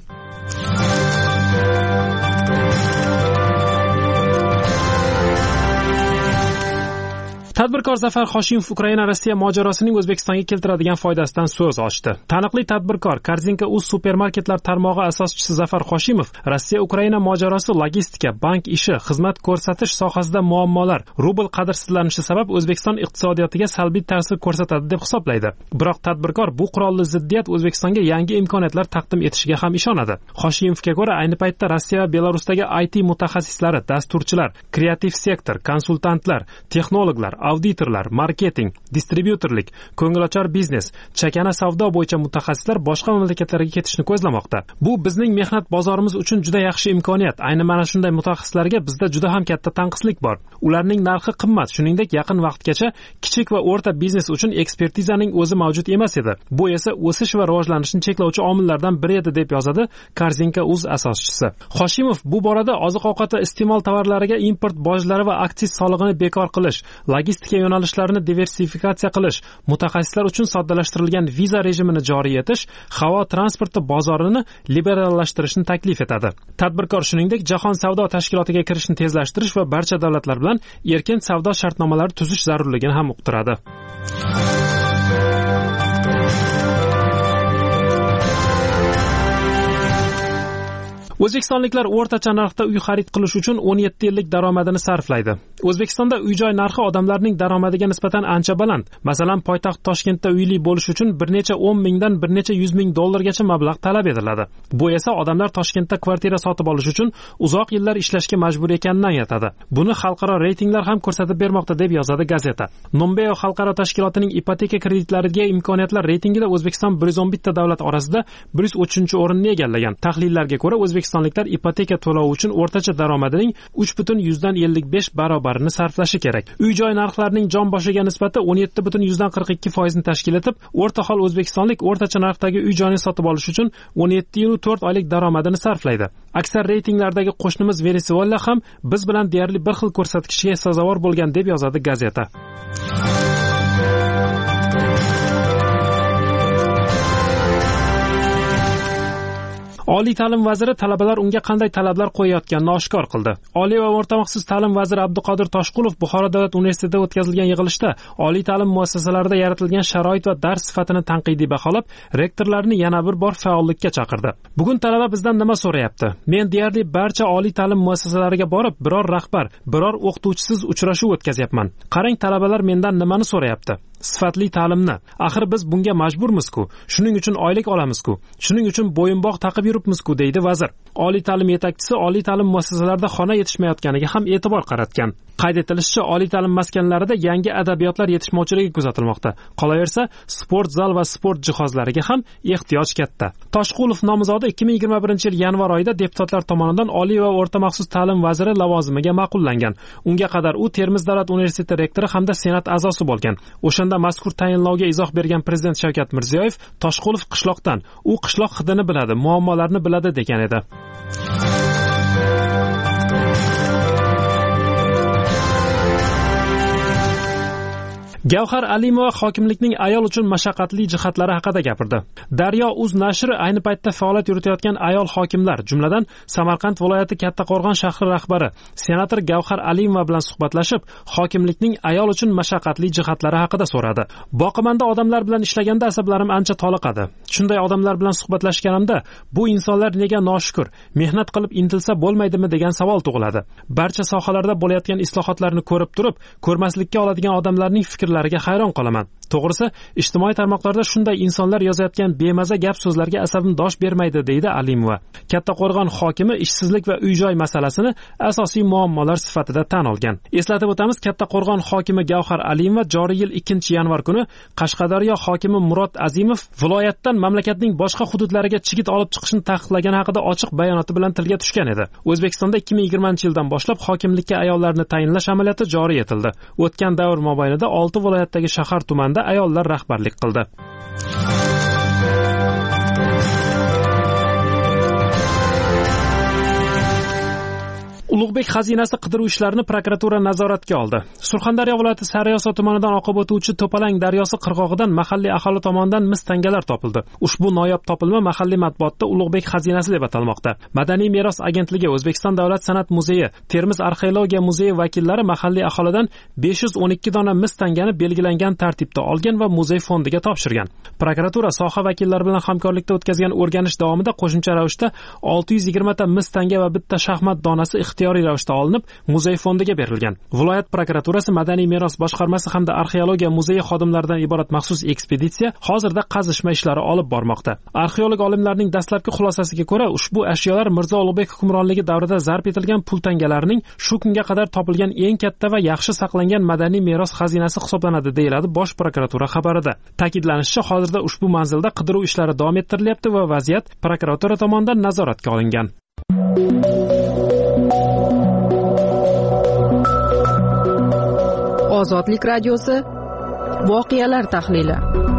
Tadbirkor Zafar Hoshimov Ukraina-Rossiya mojarosining O'zbekistonga keltiradigan foydasidan so'z ochdi. Taniqli tadbirkor Korzinka.uz supermarketlar tarmog'i asoschisi Zafar Hoshimov Rossiya-Ukraina mojarosi logistika, bank ishi, xizmat ko'rsatish sohasida muammolar, rubl qadrsizlanishi sabab O'zbekiston iqtisodiyotiga salbiy ta'sir ko'rsatadi deb hisoblaydi. Biroq tadbirkor bu qurolli ziddiyat O'zbekistonga yangi imkoniyatlar taqdim etishiga ham ishonadi. Hoshimovga ko'ra, ayni paytda Rossiya va Belarusdagi IT mutaxassislari, dasturchilar, kreativ sektor, konsultantlar, texnologlar, auditorlar, marketing, distribyutorlik, ko'ngilochar biznes, chakana savdo bo'yicha mutaxassislar boshqa mamlakatlarga ketishni ko'zlamoqda. Bu bizning mehnat bozorimiz uchun juda yaxshi imkoniyat. Ayni mana shunday mutaxassislarga bizda juda ham katta tanqislik bor. Ularning narxi qimmat, shuningdek yaqin vaqtgacha kichik va o'rta biznes uchun ekspertizaning o'zi mavjud emas edi. Bu esa o'sish va rivojlanishni cheklovchi omillardan biri edi deb yozadi Korzinka.uz asoschisi. Hoshimov bu borada oziq-ovqat va iste'mol tovarlariga import bojlari va aksiz solig'ini bekor qilish, logistika logistika yo'nalishlarini diversifikatsiya qilish, mutaxassislar uchun soddalashtirilgan viza rejimini joriy etish havo transporti bozorini liberallashtirishni taklif etadi. Tadbirkor shuningdek Jahon savdo tashkilotiga kirishni tezlashtirish va barcha davlatlar bilan erkin savdo shartnomalari tuzish zarurligini ham uqtiradi. O'zbekistonliklar o'rtacha narxda uy xarid qilish uchun 17 yillik daromadini sarflaydi. O'zbekistonda uy-joy narxi odamlarning daromadiga nisbatan ancha baland. Masalan, poytaxt Toshkentda uyli bo'lish uchun bir necha 10 mingdan bir necha 100 ming dollargacha mablag' talab etiladi. Bu esa odamlar Toshkentda kvartira sotib olish uchun uzoq yillar ishlashga majbur ekanini anglatadi. Buni xalqaro reytinglar ham ko'rsatib bermoqda deb yozadi gazeta. Numbeo xalqaro tashkilotining ipoteka kreditlariga imkoniyatlar reytingida O'zbekiston 111 ta davlat orasida 103-o'rinni egallagan. Tahlillarga ko'ra O'zbekistonliklar ipoteka to'lovi uchun o'rtacha daromadining 3,55 barobarini sarflashi kerak. Uy-joy narxlarining jon boshiga nisbati 17,42% ni tashkil etib, o'rta hol o'zbekistonlik o'rtacha narxdagi uy-joyni sotib olish uchun 17 yil 4 oylik daromadini sarflaydi. Aksar reytinglardagi qo'shnimiz Venesuela ham biz bilan deyarli bir xil ko'rsatkichga sazovor bo'lgan deb yozadi gazeta. Oliy ta'lim vaziri talabalar unga qanday talablar qo'yayotganini oshkor qildi. Oliy va o'rta maxsus ta'lim vaziri Abduqodir Toshqulov Buxoro davlat universitetida o'tkazilgan yig'ilishda oliy ta'lim muassasalarida yaratilgan sharoit va dars sifatini tanqidiy baholab, rektorlarni yana bir bor faollikka chaqirdi. Bugun talaba bizdan nima so'rayapti? Men deyarli barcha oliy ta'lim muassasalariga borib, biror rahbar, biror o'qituvchisiz uchrashuv o'tkazyapman. Qarang, talabalar mendan nimani so'rayapti? Sifatli ta'limni. Axir biz bunga majburmiz-ku. Shuning uchun oylik olamiz-ku. Shuning uchun bo'yinbog' taqib yuribmiz-ku, deydi vazir. Oliy ta'lim yetakchisi oliy ta'lim muassasalarida xona yetishmayotganiga ham e'tibor qaratgan. Qayd etilishicha, oliy ta'lim maskanlarida yangi adabiyotlar yetishmovchiligi kuzatilmoqda. Qolaversa, sport zal va sport jihozlariga ham ehtiyoj katta. Toshqulov nomzodi 2021-yil yanvar oyida deputatlar tomonidan oliy va o'rta maxsus ta'lim vaziri lavozimiga ma'qullangan. Unga qadar u Termiz davlat universiteti rektori hamda senat a'zosi bo'lgan. O'shanda mazkur tayinlovga izoh bergan prezident Shavkat Mirziyoyev Toshqulov qishloqdan, u qishloq hidini biladi, muammolarni biladi degan edi. Gavhar Alimova hokimlikning ayol uchun mashaqqatli jihatlari haqida gapirdi. Daryo.uz nashri ayni paytda faoliyat yuritayotgan ayol hokimlar, jumladan Samarqand viloyati Kattaqo'rg'on shahri rahbari senator Gavhar Alimova bilan suhbatlashib, hokimlikning ayol uchun mashaqqatli jihatlari haqida so'radi. Boqimanda odamlar bilan ishlaganda asablarim ancha toliqadi. Shunday odamlar bilan suhbatlashganimda, bu insonlar nega noshukur, mehnat qilib intilsa bo'lmaydimi degan savol tug'iladi. Barcha sohalarda bo'layotgan islohotlarni ko'rib turib, ko'rmaslikka oladigan odamlarning fikrlariga hayron qolaman. To'g'risi, ijtimoiy tarmoqlarda shunday insonlar yozayotgan bemaza gap so'zlarga asabim dosh bermaydi, deydi Alimova. Kattaqo'rg'on hokimi ishsizlik va uy-joy masalasini asosiy muammolar sifatida tan olgan. Eslatib o'tamiz, Kattaqo'rg'on hokimi Gavhar Alimova joriy yil 2-yanvar kuni Qashqadaryo hokimi Murod Azimov viloyatdan mamlakatning boshqa hududlariga chigit olib chiqishni taqiqlagani haqida ochiq bayonoti bilan tilga tushgan edi. O'zbekistonda 2020-yildan boshlab hokimlikka ayollarni tayinlash amaliyoti joriy etildi. O'tgan davr mobaynida 6 viloyatdagi shahar tumanda ayollar rahbarlik qildi. Ulug'bek xazinasi qidiruv ishlarini prokuratura nazoratga oldi. Surxondaryo viloyati Sariosiyo tumanidan oqib o'tuvchi To'palang daryosi qirg'og'idan mahalliy aholi tomonidan mis tangalar topildi. Ushbu noyob topilma mahalliy matbuotda Ulug'bek xazinasi deb atalmoqda. Madaniy meros agentligi, O'zbekiston davlat san'at muzeyi, Termiz arxeologiya muzeyi vakillari mahalliy aholidan 512 dona mis tangani belgilangan tartibda olgan va muzey fondiga topshirgan. Prokuratura soha vakillari bilan hamkorlikda o'tkazgan o'rganish davomida qo'shimcha ravishda 620 ta mis tanga va bitta shaxmat donasi ixtiyoriy ravishda olinib, muzey fondiga berilgan. Viloyat prokuraturasi madaniy meros boshqarmasi hamda arxeologiya muzeyi xodimlaridan iborat maxsus ekspeditsiya hozirda qazishma ishlari olib bormoqda. Arxeolog olimlarning dastlabki xulosasiga ko'ra, ushbu ashyolar Mirzo Ulug'bek hukmronligi davrida zarb etilgan pul tangalarining shu kunga qadar topilgan eng katta va yaxshi saqlangan madaniy meros xazinasi hisoblanadi, deyiladi Bosh prokuratura xabarida. Ta'kidlanishicha, hozirda ushbu manzilda qidiruv ishlari davom ettirilyapti va vaziyat prokuratura tomonidan nazoratga olingan. Ozodlik radiosi voqealar tahlili.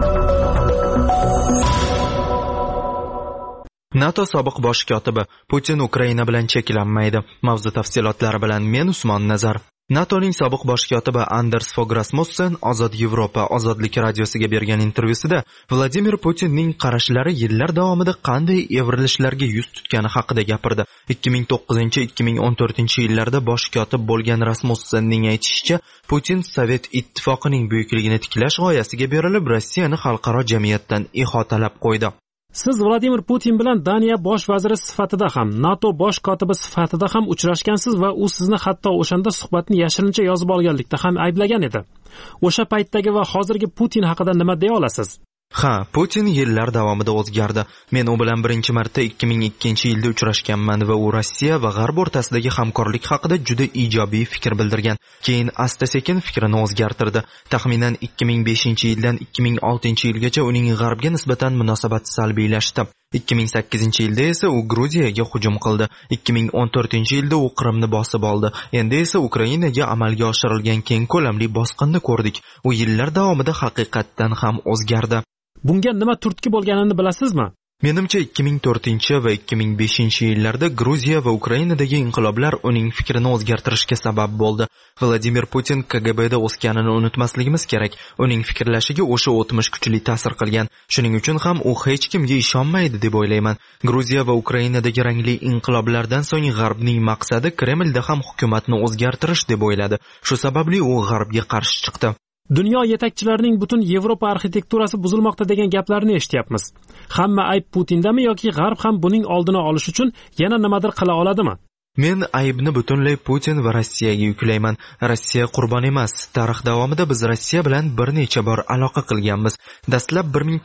NATO sobiq bosh kotibi Putin Ukraina bilan cheklanmaydi. Mavzu tafsilotlari bilan men Usmon Nazar. NATOning sobiq bosh kotibi Anders Fogh Rasmussen Ozod Yevropa ozodlik radiosiga bergan intervyusida Vladimir Putinning qarashlari yillar davomida qanday evrilishlarga yuz tutgani haqida gapirdi. 2009-2014 yillarda bosh kotib bo'lgan Rasmussenning aytishicha, Putin Sovet ittifoqining buyukligini tiklash g'oyasiga berilib, Rossiyani xalqaro jamiyatdan ihotalab qo'ydi. Siz Vladimir Putin bilan Daniya bosh vaziri sifatida ham, NATO bosh kotibi sifatida ham uchrashgansiz va u sizni hatto o'shanda suhbatni yashirincha yozib olganlikda ham ayblagan edi. O'sha paytdagi va hozirgi Putin haqida nima deya olasiz? Ha, Putin yillar davomida o'zgardi. Men u bilan birinchi marta 2002-yilda uchrashganman va u Rossiya va G'arb o'rtasidagi hamkorlik haqida juda ijobiy fikr bildirgan. Keyin asta-sekin fikrini o'zgartirdi. Taxminan 2005-yildan 2006-yilgacha uning G'arbga nisbatan munosabati salbiylashdi. 2008-yilda esa u Gruziyaga hujum qildi. 2014-yilda u Qrimni bosib oldi. Endi esa Ukrainaga amalga oshirilgan keng ko'lamli bosqinni ko'rdik. U yillar davomida haqiqatdan ham o'zgardi. Bunga nima turtki bo'lganini bilasizmi? Menimcha 2004 va 2005 yillarda Gruziya va Ukrainadagi inqiloblar uning fikrini o'zgartirishga sabab bo'ldi. Vladimir Putin KGBda o'sganini unutmasligimiz kerak. Uning fikrlashiga o'sha o'tmish kuchli ta'sir qilgan. Shuning uchun ham u hech kimga ishonmaydi deb o'ylayman. Gruziya va Ukrainadagi rangli inqiloblardan so'ng G'arbning maqsadi Kremlda ham hukumatni o'zgartirish deb o'yladi. Shu sababli u G'arbga qarshi chiqdi. Dunyo yetakchilarining butun Yevropa arxitekturasi buzilmoqda degan gaplarni eshityapmiz. Hamma ayb Putindami yoki G'arb ham buning oldini olish uchun yana nimadir qila oladimi? Men aybni butunlay Putin va Rossiyaga yuklayman. Rossiya qurbon emas. Tarix davomida biz Rossiya bilan bir necha bor aloqa qilganmiz. Dastlab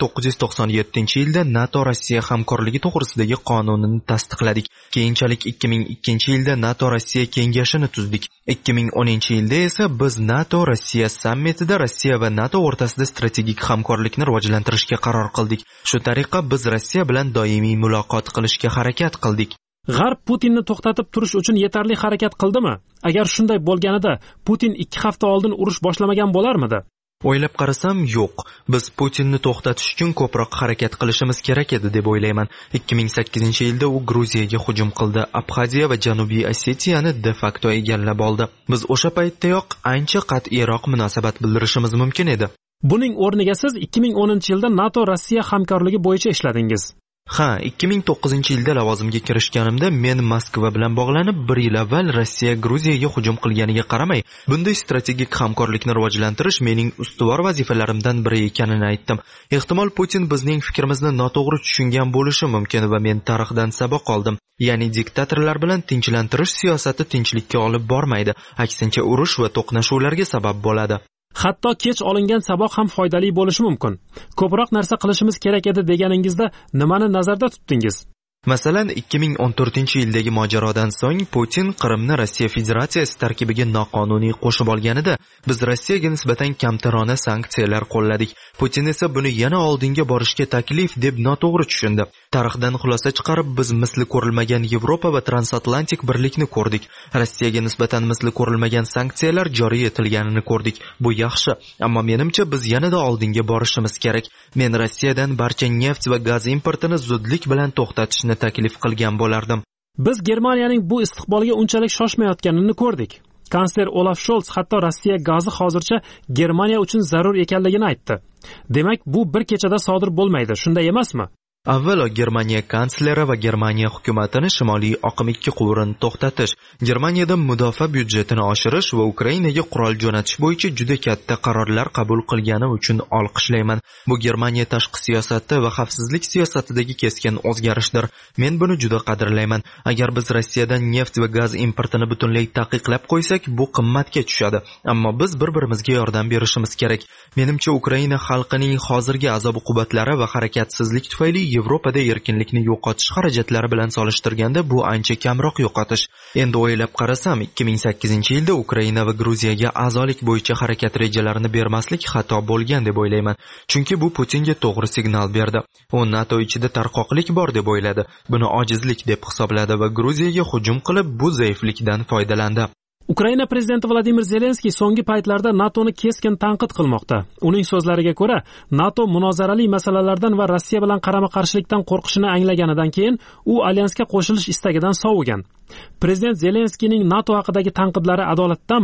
1997-yilda NATO-Rossiya hamkorligi to'g'risidagi qonunni tasdiqladik. Keyinchalik 2002-yilda NATO-Rossiya kengashini tuzdik. 2010-yilda esa biz NATO-Rossiya sammitida Rossiya va NATO o'rtasida strategik hamkorlikni rivojlantirishga qaror qildik. Shu tariqa biz Rossiya bilan doimiy muloqot qilishga harakat qildik. G'arb Putinni to'xtatib turish uchun yetarli harakat qildimi? Agar shunday bo'lganida, Putin 2 hafta oldin urush boshlamagan bo'larmidi? O'ylab qarasam, yo'q. Biz Putinni to'xtatish uchun ko'proq harakat qilishimiz kerak edi deb o'ylayman. 2008-yilda u Gruziyaga hujum qildi, Abxaziya va Janubiy Osetiyani de facto egallab oldi. Biz o'sha paytdayoq ancha qat'iyroq munosabat bildirishimiz mumkin edi. Buning o'rniga siz 2010-yilda NATO-Rossiya hamkorligi bo'yicha ishladingiz. Ha, 2009-yilda lavozimga kirishganimda men Moskva bilan bog'lanib, 1 yil avval Rossiya Gruziyaga hujum qilganiga qaramay, bunday strategik hamkorlikni rivojlantirish mening ustuvor vazifalarimdan biri ekanini aytdim. Ehtimol Putin bizning fikrimizni noto'g'ri tushungan bo'lishi mumkin va men tarixdan saboq oldim. Ya'ni diktatorlar bilan tinchlantirish siyosati tinchlikka olib bormaydi, aksincha urush va to'qnashuvlarga sabab bo'ladi. Hatto kech olingan saboq ham foydali bo'lishi mumkin. Ko'proq narsa qilishimiz kerak edi deganingizda nimani nazarda tutdingiz? Masalan, 2014-yildagi mojarodan so'ng Putin Qrimni Rossiya Federatsiyasi tarkibiga noqonuniy qo'shib olganida, biz Rossiyaga nisbatan kamtarona sanksiyalar qo'lladik. Putin esa buni yana oldinga borishga taklif deb noto'g'ri tushundi. Tarixdan xulosa chiqarib, biz misli ko'rilmagan Yevropa va transatlantik birlikni ko'rdik. Rossiyaga nisbatan misli ko'rilmagan sanksiyalar joriy etilganini ko'rdik. Bu yaxshi, ammo menimcha biz yanada oldinga borishimiz kerak. Men Rossiyadan barcha neft va gaz importini zudlik bilan to'xtatishni taklif qilgan bo'lardim. Biz Germaniyaning bu istiqbolga unchalik shoshmayotganini ko'rdik. Kansler Olaf Scholz hatto Rossiya gazi hozircha Germaniya uchun zarur ekanligini aytdi. Demak, bu bir kechada sodir bo'lmaydi, shunday emasmi? Avvalo Germaniya kansleri va Germaniya hukumatini Shimoliy oqim 2 quvurini to'xtatish, Germaniyada mudofaa byudjetini oshirish va Ukrainaga qurol jo'natish bo'yicha juda katta qarorlar qabul qilgani uchun olqishlayman. Bu Germaniya tashqi siyosati va xavfsizlik siyosatidagi keskin o'zgarishdir. Men buni juda qadrlayman. Agar biz Rossiyadan neft va gaz importini butunlay taqiqlab qo'ysak, bu qimmatga tushadi. Ammo biz bir-birimizga yordam berishimiz kerak. Menimcha Ukraina xalqining hozirgi azob-uqubatlari va harakatsizlik tufayli Yevropada erkinlikni yo'qotish xarajatlari bilan solishtirganda bu ancha kamroq yo'qotish. Endi o'ylab qarasam, 2008-yilda Ukraina va Gruziyaga a'zolik bo'yicha harakat rejalarini bermaslik xato bo'lgan deb o'ylayman. Chunki bu Putinga to'g'ri signal berdi. U NATO ichida tarqoqlik bor deb o'yladi. Buni ojizlik deb hisobladi va Gruziyaga hujum qilib, bu zaiflikdan foydalandi. Ukraina prezidenti Vladimir Zelenskiy so'nggi paytlarda NATOni keskin tanqid qilmoqda. Uning so'zlariga ko'ra, NATO munozarali masalalardan va Rossiya bilan qarama-qarshilikdan qo'rqishini anglaganidan keyin u alyansga qo'shilish istagidan sovigan. Prezident Zelenskiyning NATO haqidagi tanqidlari adolatdanmi?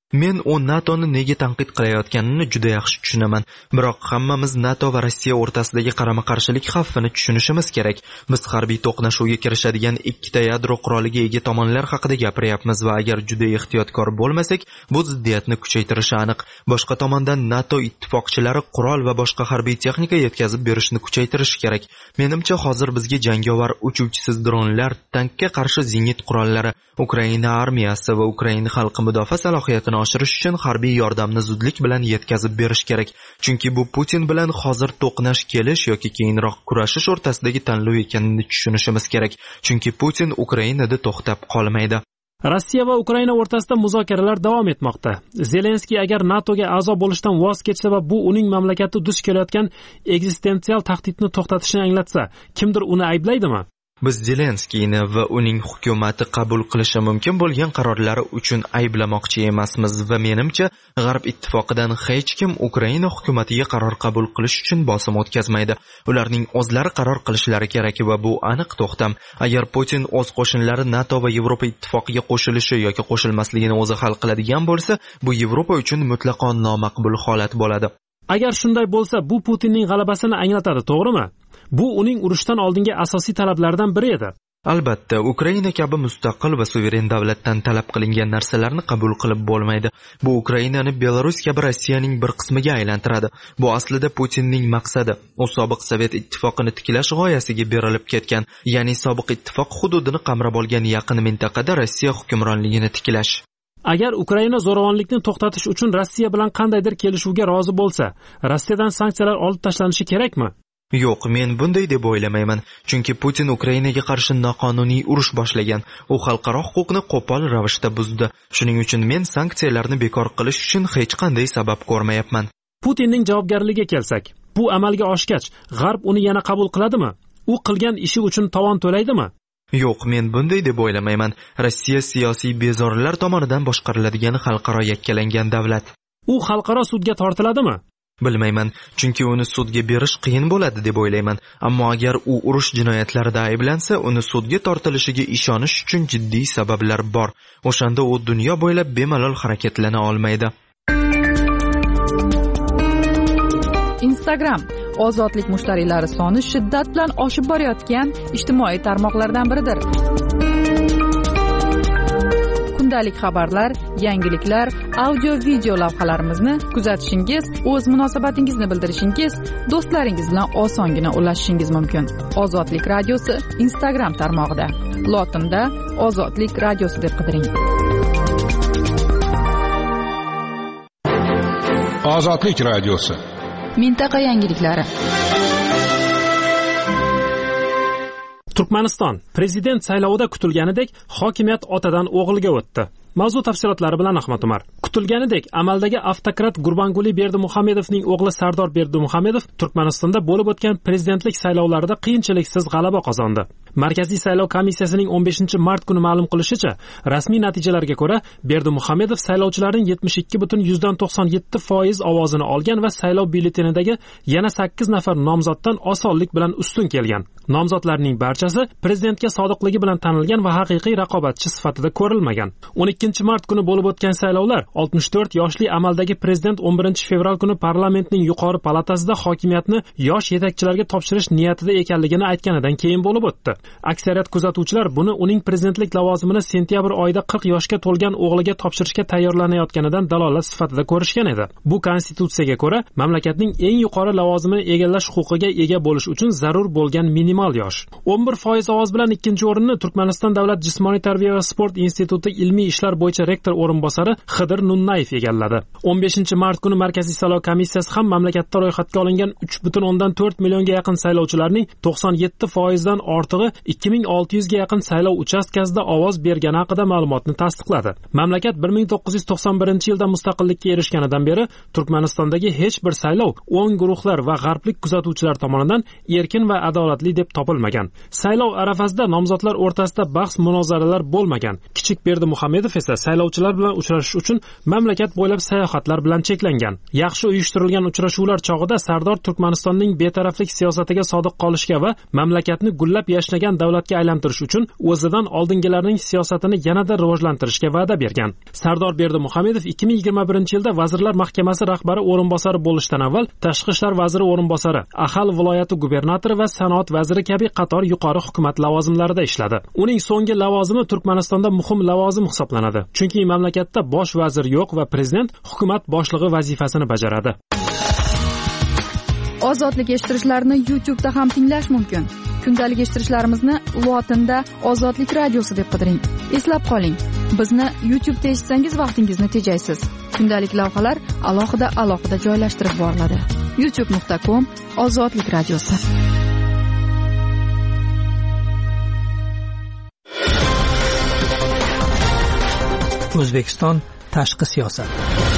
Men u NATOni nega tanqid qilayotganini juda yaxshi tushunaman. Biroq hammamiz NATO va Rossiya o'rtasidagi qarama-qarshilik xavfini tushunishimiz kerak. Biz harbiy to'qnashuvga kirishadigan ikkita yadro quroliga ega tomonlar haqida gapiryapmiz va agar juda ehtiyotkor bo'lmasak, bu ziddiyatni kuchaytirishi aniq. Boshqa tomondan NATO ittifoqchilari qurol va boshqa harbiy texnika yetkazib berishni kuchaytirishi kerak. Menimcha hozir bizga jangovar uchuvchisiz dronlar, tankga qarshi zenit qurollari, Ukraina armiyasi va Ukraina xalqi mudofaa salohiyatini oshirish uchun harbiy yordamni zudlik bilan yetkazib berish kerak. Chunki bu Putin bilan hozir to'qnash kelish yoki keyinroq kurashish o'rtasidagi tanlov ekanini tushunishimiz kerak. Chunki Putin Ukrainada to'xtab qolmaydi. Rossiya va Ukraina o'rtasida muzokaralar davom etmoqda. Zelenskiy agar NATOga a'zo bo'lishdan voz kechsa va bu uning mamlakati duch kelayotgan eksistensial tahdidni to'xtatishini anglatsa, kimdir uni ayblaydimi? Biz Zelenskiyni va uning hukumati qabul qilishi mumkin bo'lgan qarorlari uchun ayblamoqchi emasmiz va menimcha G'arb ittifoqidan hech kim Ukraina hukumatiga qaror qabul qilish uchun bosim o'tkazmaydi. Ularning o'zlari qaror qilishlari kerak va bu aniq to'xtam. Agar Putin o'z qo'shinlari NATO va Yevropa ittifoqiga qo'shilishi yoki qo'shilmasligini o'zi hal qiladigan bo'lsa, bu Yevropa uchun mutlaqo nomaqbul holat bo'ladi. Agar shunday bo'lsa, bu Putinning g'alabasini anglatadi, to'g'rimi? Bu uning urushdan oldingi asosiy talablaridan biri edi. Albatta, Ukraina kabi mustaqil va suveren davlatdan talab qilingan narsalarni qabul qilib bo'lmaydi. Bu Ukrainani Belarus kabi Rossiyaning bir qismiga aylantiradi. Bu aslida Putinning maqsadi. U sobiq Sovet ittifoqini tiklash g'oyasiga berilib ketgan, ya'ni sobiq ittifoq hududini qamrab olgan yaqin mintaqada Rossiya hukmronligini tiklash. Agar Ukraina zo'ravonlikni to'xtatish uchun Rossiya bilan qandaydir kelishuvga rozi bo'lsa, Rossiyadan sanksiyalar olib tashlanishi kerakmi? Yo'q, men bunday deb o'ylamayman. Chunki Putin Ukrainaga qarshi noqonuniy urush boshlagan. U xalqaro huquqni qo'pol ravishda buzdi. Shuning uchun men sanksiyalarni bekor qilish uchun hech qanday sabab ko'rmayapman. Putinning javobgarligiga kelsak, bu amalga oshgach, G'arb uni yana qabul qiladimi? U qilgan ishi uchun tovon to'laydimi? Yo'q, men bunday deb o'ylamayman. Rossiya siyosiy bezorilar tomonidan boshqariladigan xalqaro yakkalangan davlat. U xalqaro sudga tortiladimi? Bilmayman, chunki uni sudga berish qiyin bo'ladi deb o'ylayman. Ammo agar u urush jinoyatlarida ayblansa, uni sudga tortilishiga ishonish uchun jiddiy sabablar bor. O'shanda u dunyo bo'ylab bemalol harakatlana olmaydi. Instagram ozodlik mushtariylari soni shiddat bilan oshib borayotgan ijtimoiy tarmoqlardan biridir. Kundalik xabarlar, yangiliklar, audio-video lavhalarimizni kuzatishingiz, o'z munosabatingizni bildirishingiz, do'stlaringiz bilan osongina ulashishingiz mumkin. Ozodlik radiosi Instagram tarmog'ida. Lotinda Ozodlik radiosi deb qidiring. Ozodlik radiosi. Mintaqa yangiliklari. Turkmaniston prezident saylovida kutilganidek hokimiyat otadan o'g'ilga o'tdi. Mavzu tafsilotlari bilan Ahmad Umar. Kutilganidek amaldagi avtokrat Gurbanguli Berdimuhamedovning o'g'li Sardor Berdimuhamedov Turkmanistonda bo'lib o'tgan prezidentlik saylovlarida qiyinchiliksiz g'alaba qozondi. Markaziy saylov komissiyasining 15-mart kuni ma'lum qilishicha, rasmiy natijalarga ko'ra Berdimuhamedov saylovchilarning 72.97% ovozini olgan va saylov byulletenidagi yana 8 nafar nomzoddan osonlik bilan ustun kelgan. Nomzodlarning barchasi prezidentga sodiqligi bilan tanilgan va haqiqiy raqobatchi sifatida ko'rilmagan. 12-mart kuni bo'lib o'tgan saylovlar 64 yoshli amaldagi prezident 11-fevral kuni parlamentning yuqori palatasida hokimiyatni yosh yetakchilarga topshirish niyatida ekanligini aytganidan keyin bo'lib o'tdi. Aksariyat kuzatuvchilar buni uning prezidentlik lavozimini sentyabr oyida 40 yoshga to'lgan o'g'liga topshirishga tayyorlanayotganidan dalolat sifatida ko'rishgan edi. Bu konstitutsiyaga ko'ra mamlakatning eng yuqori lavozimini egallash huquqiga ega bo'lish uchun zarur bo'lgan minimal yosh. 11% ovoz bilan ikkinchi o'rinni Turkmaniston davlat jismoniy tarbiya va sport instituti ilmiy ishlar bo'yicha rektor o'rinbosari Xidir Nunnayev egalladi. 15-mart kuni Markaziy saylov komissiyasi ham mamlakatda ro'yxatga olingan 3.4 millionga yaqin saylovchilarning 97% dan ortig'i 2600 ga yaqin saylov uchastkasida ovoz bergani haqida ma'lumotni tasdiqladi. Mamlakat 1991-yilda mustaqillikka erishganidan beri Turkmanistondagi hech bir saylov o'ng guruhlar va g'arblik kuzatuvchilar tomonidan erkin va adolatli deb topilmagan. Saylov arafasida nomzodlar o'rtasida bahs-munozaralar bo'lmagan. Kichik Berdimuhamedov esa saylovchilar bilan uchrashish uchun mamlakat bo'ylab sayohatlar bilan cheklangan. Yaxshi uyushtirilgan uchrashuvlar chog'ida Sardor Turkmanistonning betaraflik siyosatiga sodiq qolishga va mamlakatni gullab yashnagan boshlagan davlatga aylantirish uchun o'zidan oldingilarning siyosatini yanada rivojlantirishga va'da bergan. Sardor Berdimuhamedov 2021-yilda Vazirlar Mahkamasi rahbari o'rinbosari bo'lishdan avval Tashqi ishlar vaziri o'rinbosari, Ahal viloyati gubernatori va sanoat vaziri kabi qator yuqori hukumat lavozimlarida ishladi. Uning so'nggi lavozimi Turkmanistonda muhim lavozim hisoblanadi, chunki mamlakatda bosh vazir yo'q va prezident hukumat boshlig'i vazifasini bajaradi. Ozodlik eshittirishlarni YouTube'da ham tinglash mumkin. Kundalik eshittirishlarimizni lotinda Ozodlik radiosi deb qidiring. Eslab qoling, bizni YouTube'da eshitsangiz vaqtingizni tejaysiz. Kundalik lavhalar alohida joylashtirib boriladi. youtube.com/Ozodlik radiosi. O'zbekiston tashqi siyosat.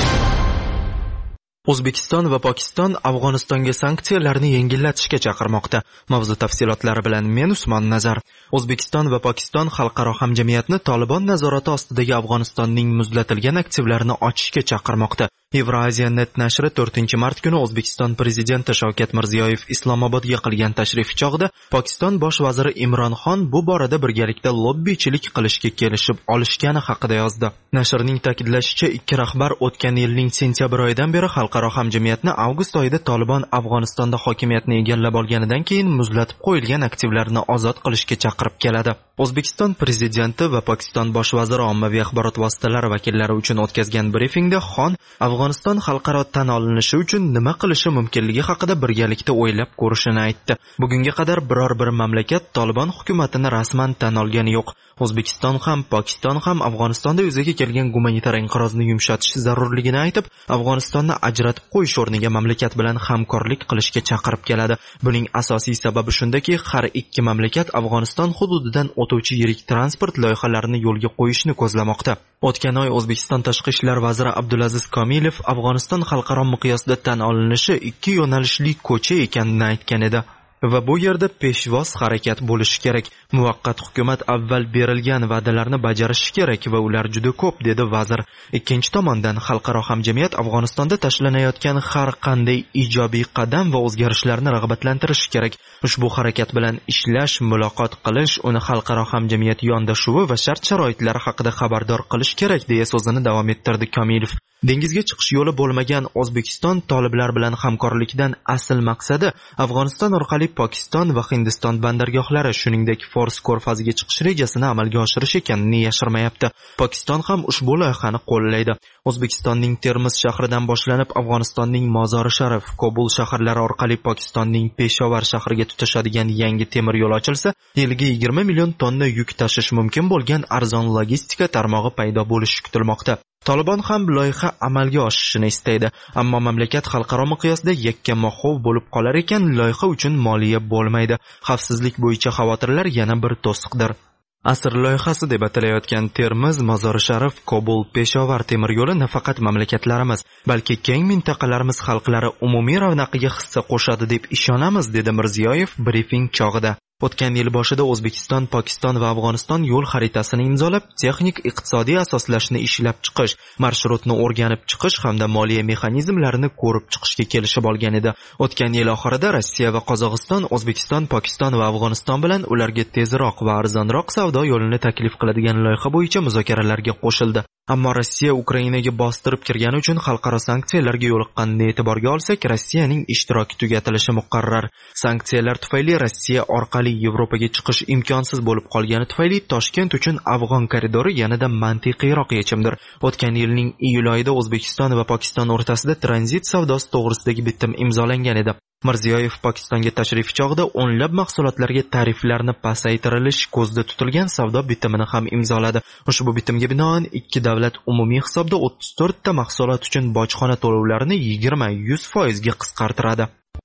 O'zbekiston va Pokiston Afg'onistonga sanksiyalarni yengillatishga chaqirmoqda. Mavzu tafsilotlari bilan men Usmon Nazar. O'zbekiston va Pokiston xalqaro hamjamiyatni Tolibon nazorati ostidagi Afg'onistonning muzlatilgan aktivlarini ochishga chaqirmoqda. Evrasiya.net nashri 4-mart kuni O'zbekiston prezidenti Shavkat Mirziyoyev Islomobodga qilgan tashrif chog'ida Pokiston bosh vaziri Imron Xon bu borada birgalikda lobbichilik qilishga kelishib olishgani haqida yozdi. Nashrning ta'kidlashicha, ikki rahbar o'tgan yilning sentyabr oyidan beri xalqaro hamjamiyatni avgust oyida Tolibon Afg'onistonda hokimiyatni egallab olganidan keyin muzlatib qo'yilgan aktivlarni ozod qilishga chaqirib keladi. O'zbekiston prezidenti va Pokiston bosh vaziri ommaviy axborot vositalari vakillari uchun o'tkazgan brifingda Xon Afg'oniston xalqaro tan olinishi uchun nima qilishi mumkinligi haqida birgalikda o'ylab ko'rishini aytdi. Bugunga qadar biror bir mamlakat Tolibon hukumatini rasman tan olgani yo'q. O'zbekiston ham, Pokiston ham Afg'onistonda yuzaga kelgan gumanitar inqirozni yumshatish zarurligini aytib, Afg'onistonni ajratib qo'yish o'rniga mamlakat bilan hamkorlik qilishga chaqirib keladi. Buning asosiy sababi shundaki, har ikki mamlakat Afg'oniston hududidan o'tuvchi yirik transport loyihalarini yo'lga qo'yishni ko'zlamoqda. O'tgan oy O'zbekiston tashqi ishlar vaziri Abdulaziz Komilov Afg'oniston xalqaro miqyosda tan olinishi ikki yo'nalishli ko'cha ekanini aytgan edi. Va bu yerda peshvoz harakat bo'lishi kerak. Muvaqqat hukumat avval berilgan va'dalarni bajarishi kerak va ular juda ko'p, dedi vazir. Ikkinchi tomondan xalqaro hamjamiyat Afg'onistonda tashlanayotgan har qanday ijobiy qadam va o'zgarishlarni rag'batlantirishi kerak. Ushbu harakat bilan ishlash, muloqot qilish, uni xalqaro hamjamiyat yondashuvi va shart-sharoitlari haqida xabardor qilish kerak, deya so'zini davom ettirdi Komilov. Dengizga chiqish yo'li bo'lmagan O'zbekiston toliblar bilan hamkorlikdan asl maqsadi Afg'oniston orqali Pokiston va Hindiston bandargohlari, shuningdek Fors ko'rfaziga chiqish rejasini amalga oshirish ekanini yashirmayapti. Pokiston ham ushbu loyihani qo'llaydi. O'zbekistonning Termiz shahridan boshlanib Afg'onistonning Mozori Sharif, Kobul shaharlari orqali Pokistonning Peshovar shahriga tutashadigan yangi temir yo'l ochilsa, yiliga 20 million tonna yuk tashish mumkin bo'lgan arzon logistika tarmog'i paydo bo'lishi kutilmoqda. Tolibon ham loyiha amalga oshishini istaydi, ammo mamlakat xalqaro miqyosda yakka-mahov bo'lib qolar ekan, loyiha uchun moliya bo'lmaydi. Xavfsizlik bo'yicha xavotirlar yana bir to'siqdir. Asr loyihasi deb atalayotgan Termiz, Mozori Sharif, Kobul, Peshovar temir yo'li nafaqat mamlakatlarimiz, balki keng mintaqalarimiz xalqlari umumiy ravnaqiga hissa qo'shadi deb ishonamiz, dedi Mirziyoyev brifing chog'ida. O'tgan yil boshida O'zbekiston, Pokiston va Afg'oniston yo'l xaritasini imzolab, texnik iqtisodiy asoslashni ishlab chiqish, marshrutni o'rganib chiqish hamda moliya mexanizmlarini ko'rib chiqishga kelishib olgan edi. O'tgan yil oxirida Rossiya va Qozog'iston O'zbekiston, Pokiston va Afg'oniston bilan ularga tezroq va arzonroq savdo yo'lini taklif qiladigan loyiha bo'yicha muzokaralarga qo'shildi. Ammo Rossiya Ukrainaga bostirib kirgani uchun xalqaro sanksiyalarga yo'liqqanini e'tiborga olsak, Rossiyaning ishtiroki tugatilishi muqarrar. Sanksiyalar tufayli Rossiya orqali Yevropaga chiqish imkonsiz bo'lib qolgani tufayli Toshkent uchun Afg'on koridori yanada mantiqiyroq yechimdir. O'tgan yilning iyul oyida O'zbekiston va Pokiston o'rtasida tranzit savdosi to'g'risidagi bitim imzolangan edi. Mirziyoyev Pokistonga tashrif chog'ida o'nlab mahsulotlarga tariflarni pasaytirilish ko'zda tutilgan savdo bitimini ham imzoladi. Ushbu bitimga binoan ikki davlat umumiy hisobda 34 ta mahsulot uchun bojxona to'lovlarini 20-100% ga qisqartiradi.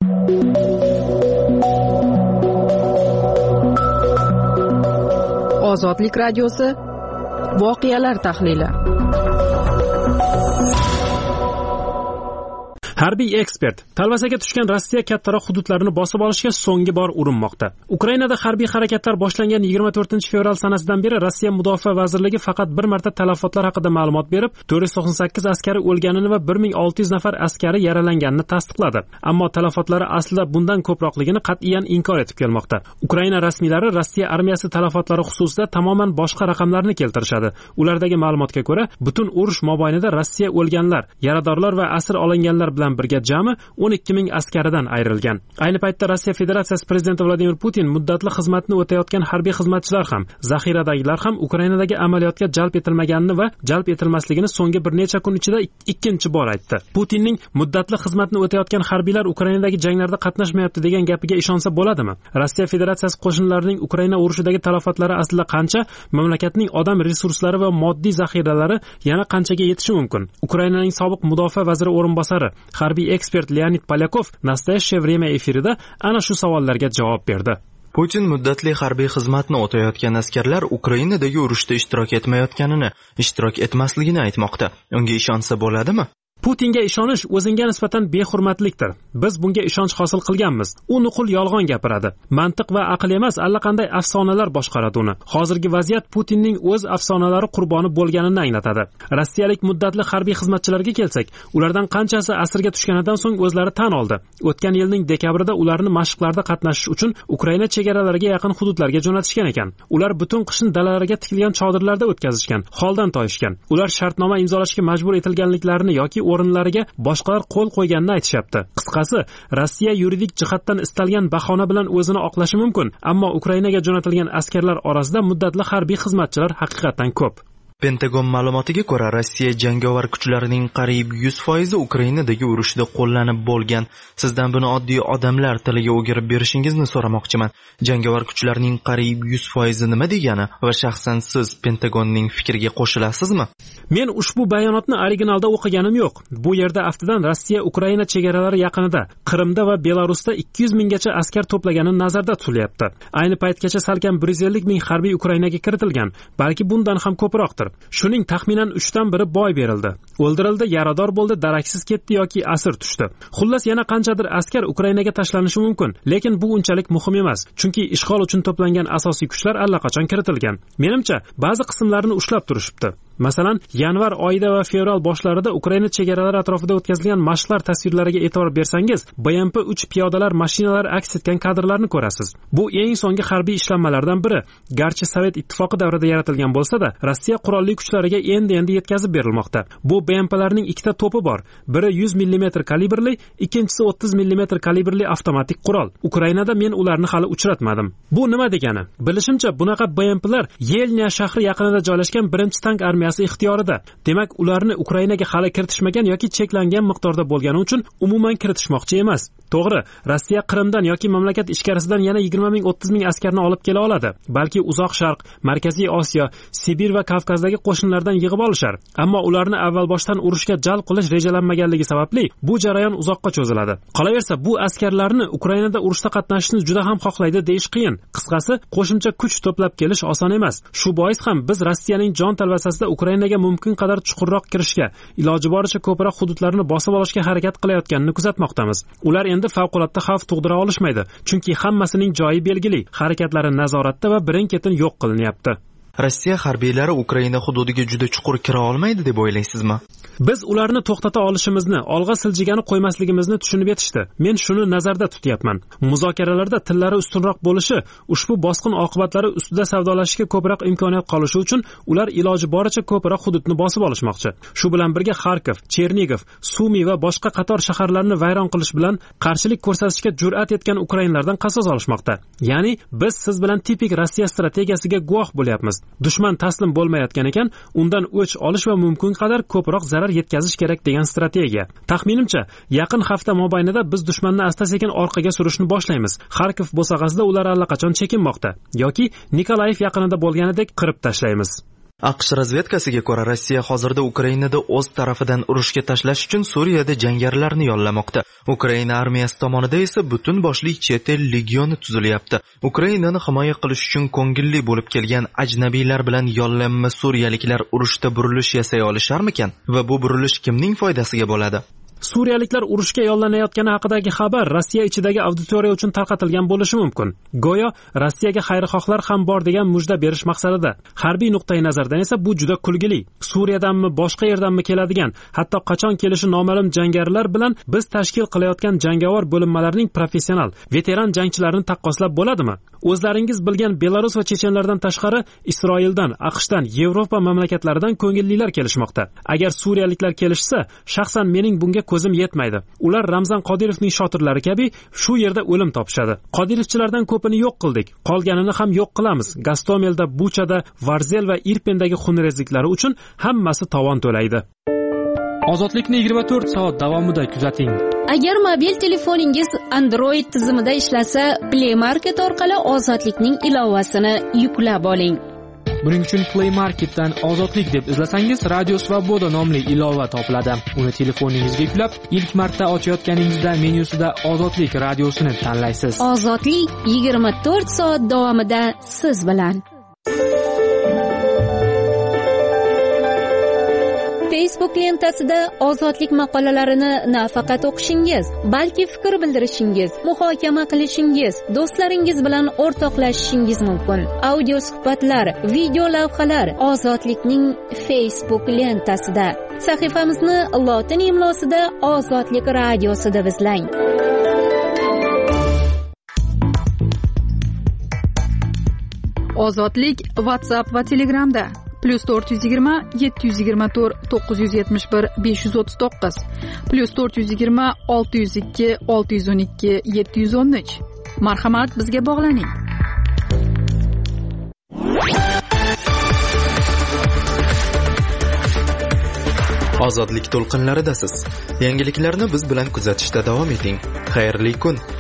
Ozodlik radiosi voqealar tahlili. Harbiy ekspert: talvasaga tushgan Rossiya kattaroq hududlarini bosib olishga so'nggi bor urinmoqda. Ukrainada harbiy harakatlar boshlangan 24-fevral sanasidan beri Rossiya Mudofaa vazirligi faqat bir marta talafotlar haqida ma'lumot berib, 498 askari o'lganini va 1600 nafar askari yaralanganini tasdiqladi. Ammo talafotlari aslida bundan ko'proqligini qat'iyan inkor etib kelmoqda. Ukraina rasmiylari Rossiya armiyasi talafotlari xususida tamoman boshqa raqamlarni keltirishadi. Ulardagi ma'lumotga ko'ra, butun urush mobaynida Rossiya o'lganlar, yaradorlar va asir olinganlar bilan birga jami 12,000 askaridan ayrilgan. Ayni paytda Rossiya Federatsiyasi prezidenti Vladimir Putin muddatli xizmatni o'tayotgan harbiy xizmatchilar ham, zaxiradagilar ham Ukrainadagi amaliyotga jalb etilmaganini va jalb etilmasligini so'nggi bir necha kun ichida ikkinchi bor aytdi. Putinning muddatli xizmatni o'tayotgan harbiylar Ukrainadagi janglarda qatnashmayapti degan gapiga ishonsa bo'ladimi? Rossiya Federatsiyasi qo'shinlarining Ukraina urushidagi talofatlari aslida qancha? Mamlakatning odam resurslari va moddiy zaxiralari yana qanchaga yetishi mumkin? Ukrainaning sobiq mudofaa vaziri o'rinbosari, harbiy ekspert Leonid Polyakov Nastoящее время efirida ana shu savollarga javob berdi. Putin muddatli harbiy xizmatni o'tayotgan askarlar Ukrainadagi urushda ishtirok etmayotganini, ishtirok etmasligini aytmoqda. Unga ishonsa bo'ladimi? Putinga ishonish o'zingga nisbatan behurmatlikdir. Biz bunga ishonch hosil qilganmiz. U nuqul yolg'on gapiradi. Mantiq va aql emas, allaqanday afsonalar boshqaradi uni. Hozirgi vaziyat Putinning o'z afsonalari qurboni bo'lganini anglatadi. Rossiyalik muddatli harbiy xizmatchilarga kelsak, ulardan qanchasi asirga tushganidan so'ng o'zlari tan oldi. O'tgan yilning dekabrida ularni mashqlarda qatnashish uchun Ukraina chegaralariga yaqin hududlarga jo'natishgan ekan. Ular butun qishni dalalarga tikilgan chodirlarda o'tkazishgan, holdan toyishgan. Ular shartnoma imzolashga majbur etilganliklarini yoki o'rinlariga boshqalar qo'l qo'yganini aytishyapti. Qisqasi, Rossiya yuridik jihatdan istalgan bahona bilan o'zini oqlashi mumkin, ammo Ukrainaga jo'natilgan askarlar orasida muddatli harbiy xizmatchilar haqiqatan ko'p. Pentagon ma'lumotiga ko'ra, Rossiya jangovar kuchlarining qariyb 100% Ukrainadagi urushda qo'llanib bo'lgan. Sizdan buni oddiy odamlar tiliga o'girib berishingizni so'ramoqchiman. Jangovar kuchlarning qariyb 100% nima degani va shaxsan siz Pentagonning fikriga qo'shilasizmi? Men ushbu bayonotni originalda o'qiganim yo'q. Bu yerda aftidan Rossiya Ukraina chegaralari yaqinida, Qrimda va Belarusda 200 minggacha askar to'plagani nazarda tutilyapti. Ayni paytgacha salkam 150 ming harbiy Ukrainaga kiritilgan, balki bundan ham ko'proqdir. Shuning taxminan 3dan biri boy berildi. O'ldirildi, yarador bo'ldi, daraksiz ketdi yoki asir tushdi. Xullas yana qanchadir askar Ukrainaga tashlanishi mumkin, lekin bu unchalik muhim emas, chunki ishg'ol uchun to'plangan asosiy kuchlar allaqachon kiritilgan. Menimcha, ba'zi qismlarini ushlab turishibdi. Masalan, yanvar oyida va fevral boshlarida Ukraina chegaralari atrofida o'tkazilgan mashqlar tasvirlariga e'tibor bersangiz, BMP-3 piyodalar mashinalari aks etgan kadrlarni ko'rasiz. Bu eng so'nggi harbiy ishlanmalardan biri. Garchi Sovet ittifoqi davrida yaratilgan bo'lsa-da, Rossiya qurolli kuchlariga endi yetkazib berilmoqda. Bu BMPlarning ikkita to'pi bor. Biri 100 mm kalibrli, ikkinchisi 30 mm kalibrli avtomatik qurol. Ukrainada men ularni hali uchratmadim. Bu nima degani? Bilishimcha, bunaqa BMPlar Yelnya shahri yaqinida joylashgan birinchi tank armiyasi ixtiyorida. Demak, ularni Ukrainaga hali kiritishmagan yoki cheklangan miqdorda bo'lgani uchun umuman kiritishmoqchi emas. To'g'ri, Rossiya Qrimdan yoki mamlakat ichkarisidan yana 20 ming 30 ming askarni olib kela oladi. Balki Uzoq Sharq, Markaziy Osiyo, Sibir va Kavkazdagi qo'shinlardan yig'ib olishar. Ammo ularni avval boshdan urushga jalb qilish rejalanmaganligi sababli bu jarayon uzoqqa cho'ziladi. Qolaversa, bu askarlarni Ukrainada urushda qatnashishni juda ham xohlaydi deyish qiyin. Qisqasi, qo'shimcha kuch to'plab kelish oson emas. Shu bois ham biz Rossiyaning jon talvasasida Ukrainaga mumkin qadar chuqurroq kirishga, iloji boricha ko'proq hududlarni bosib olishga harakat qilayotganini kuzatmoqdamiz. Ular endi favqulodda xavf tug'dira olishmaydi, chunki hammasining joyi belgili, harakatlari nazoratda va birin-ketin yo'q qilinyapti. Rossiya harbiylari Ukraina hududiga juda chuqur kira olmaydi deb o'ylaysizmi? Biz ularni to'xtata olishimizni, olg'a siljigani qo'ymasligimizni tushunib yetishdi. Men shuni nazarda tutyapman. Muzokaralarda tillari ustunroq bo'lishi, ushbu bosqin oqibatlari ustida savdolashishga ko'proq imkoniyat qolishi uchun ular iloji boricha ko'proq hududni bosib olishmoqchi. Shu bilan birga Xarkov, Chernigov, Sumi va boshqa qator shaharlarni vayron qilish bilan qarshilik ko'rsatishga jur'at etgan ukrainlardan qasos olishmoqda. Ya'ni biz siz bilan tipik Rossiya strategiyasiga guvoh bo'lyapmiz. Dushman taslim bo'lmayotgan ekan, undan o'ch olish va mumkin qadar ko'proq zarar yetkazish kerak degan strategiya. Taxminimcha, yaqin hafta mobaynida biz dushmanni asta-sekin orqaga surishni boshlaymiz. Xarkov bo'sag'asida ular allaqachon chekinmoqda yoki Nikolayev yaqinida bo'lganidek qirib tashlaymiz. AQSh razvedkasiga ko'ra, Rossiya hozirda Ukrainada o'z tarafidan urushga tashlash uchun Suriyada jangarilarni yollamoqda. Ukraina armiyasi tomonidan esa butun boshli chet el legioni tuzilyapti. Ukrainani himoya qilish uchun ko'ngilli bo'lib kelgan ajnabiylar bilan yollanma suriyaliklar urushda burilish yasay olisharmikan? Va bu burilish kimning foydasiga bo'ladi? Suriyaliklar urushga yollanayotgani haqidagi xabar Rossiya ichidagi auditoriya uchun tarqatilgan bo'lishi mumkin. Go'yo Rossiyaga xayrixohlar ham bor degan mujda berish maqsadida. Harbiy nuqtai nazardan esa bu juda kulgili. Suriyadanmi, boshqa yerdanmi keladigan, hatto qachon kelishi noma'lum jangarilar bilan biz tashkil qilayotgan jangovar bo'linmalarning professional, veteran jangchilarini taqqoslab bo'ladimi? O'zlaringiz bilgan Belarus va chechenlardan tashqari Isroildan, AQShdan, Yevropa mamlakatlaridan ko'ngillilar kelishmoqda. Agar suriyaliklar kelishsa, shaxsan mening bunga ko'zim yetmaydi. Ular Ramzan Qodirovning shotirlari kabi shu yerda o'lim topishadi. Qodirovchilardan ko'pini yo'q qildik, qolganini ham yo'q qilamiz. Gastomelda, Buchada, Varzel va Irpendagi xunrezliklari uchun hammasi tovon to'laydi. Ozodlikni 24 soat davomida kuzating. Agar mobil telefoningiz Android tizimida ishlasa, Play Market orqali Ozodlikning ilovasini yuklab oling. Buning uchun Play Marketdan Ozodlik deb izlasangiz, Radio Svoboda nomli ilova topiladi. Uni telefoningizga yuklab, ilk marta ochayotganingizda menyusida Ozodlik radiosini tanlaysiz. Ozodlik 24 soat davomida siz bilan. Facebook lentasida Ozodlik maqolalarini nafaqat o'qishingiz, balki fikr bildirishingiz, muhokama qilishingiz, do'stlaringiz bilan o'rtoqlashishingiz mumkin. Audio suhbatlar, video lavhalar Ozodlikning Facebook lentasida. Sahifamizni lotin imlosida Ozodlik radiosi deb izlang. Ozodlik WhatsApp va Telegramda +420 724 971 539 +420 602 612 713. Marhamat, bizga bog'laning. Ozodlik to'lqinlaridasiz. Yangiliklarni biz bilan kuzatishda davom eting. Xayrli kun.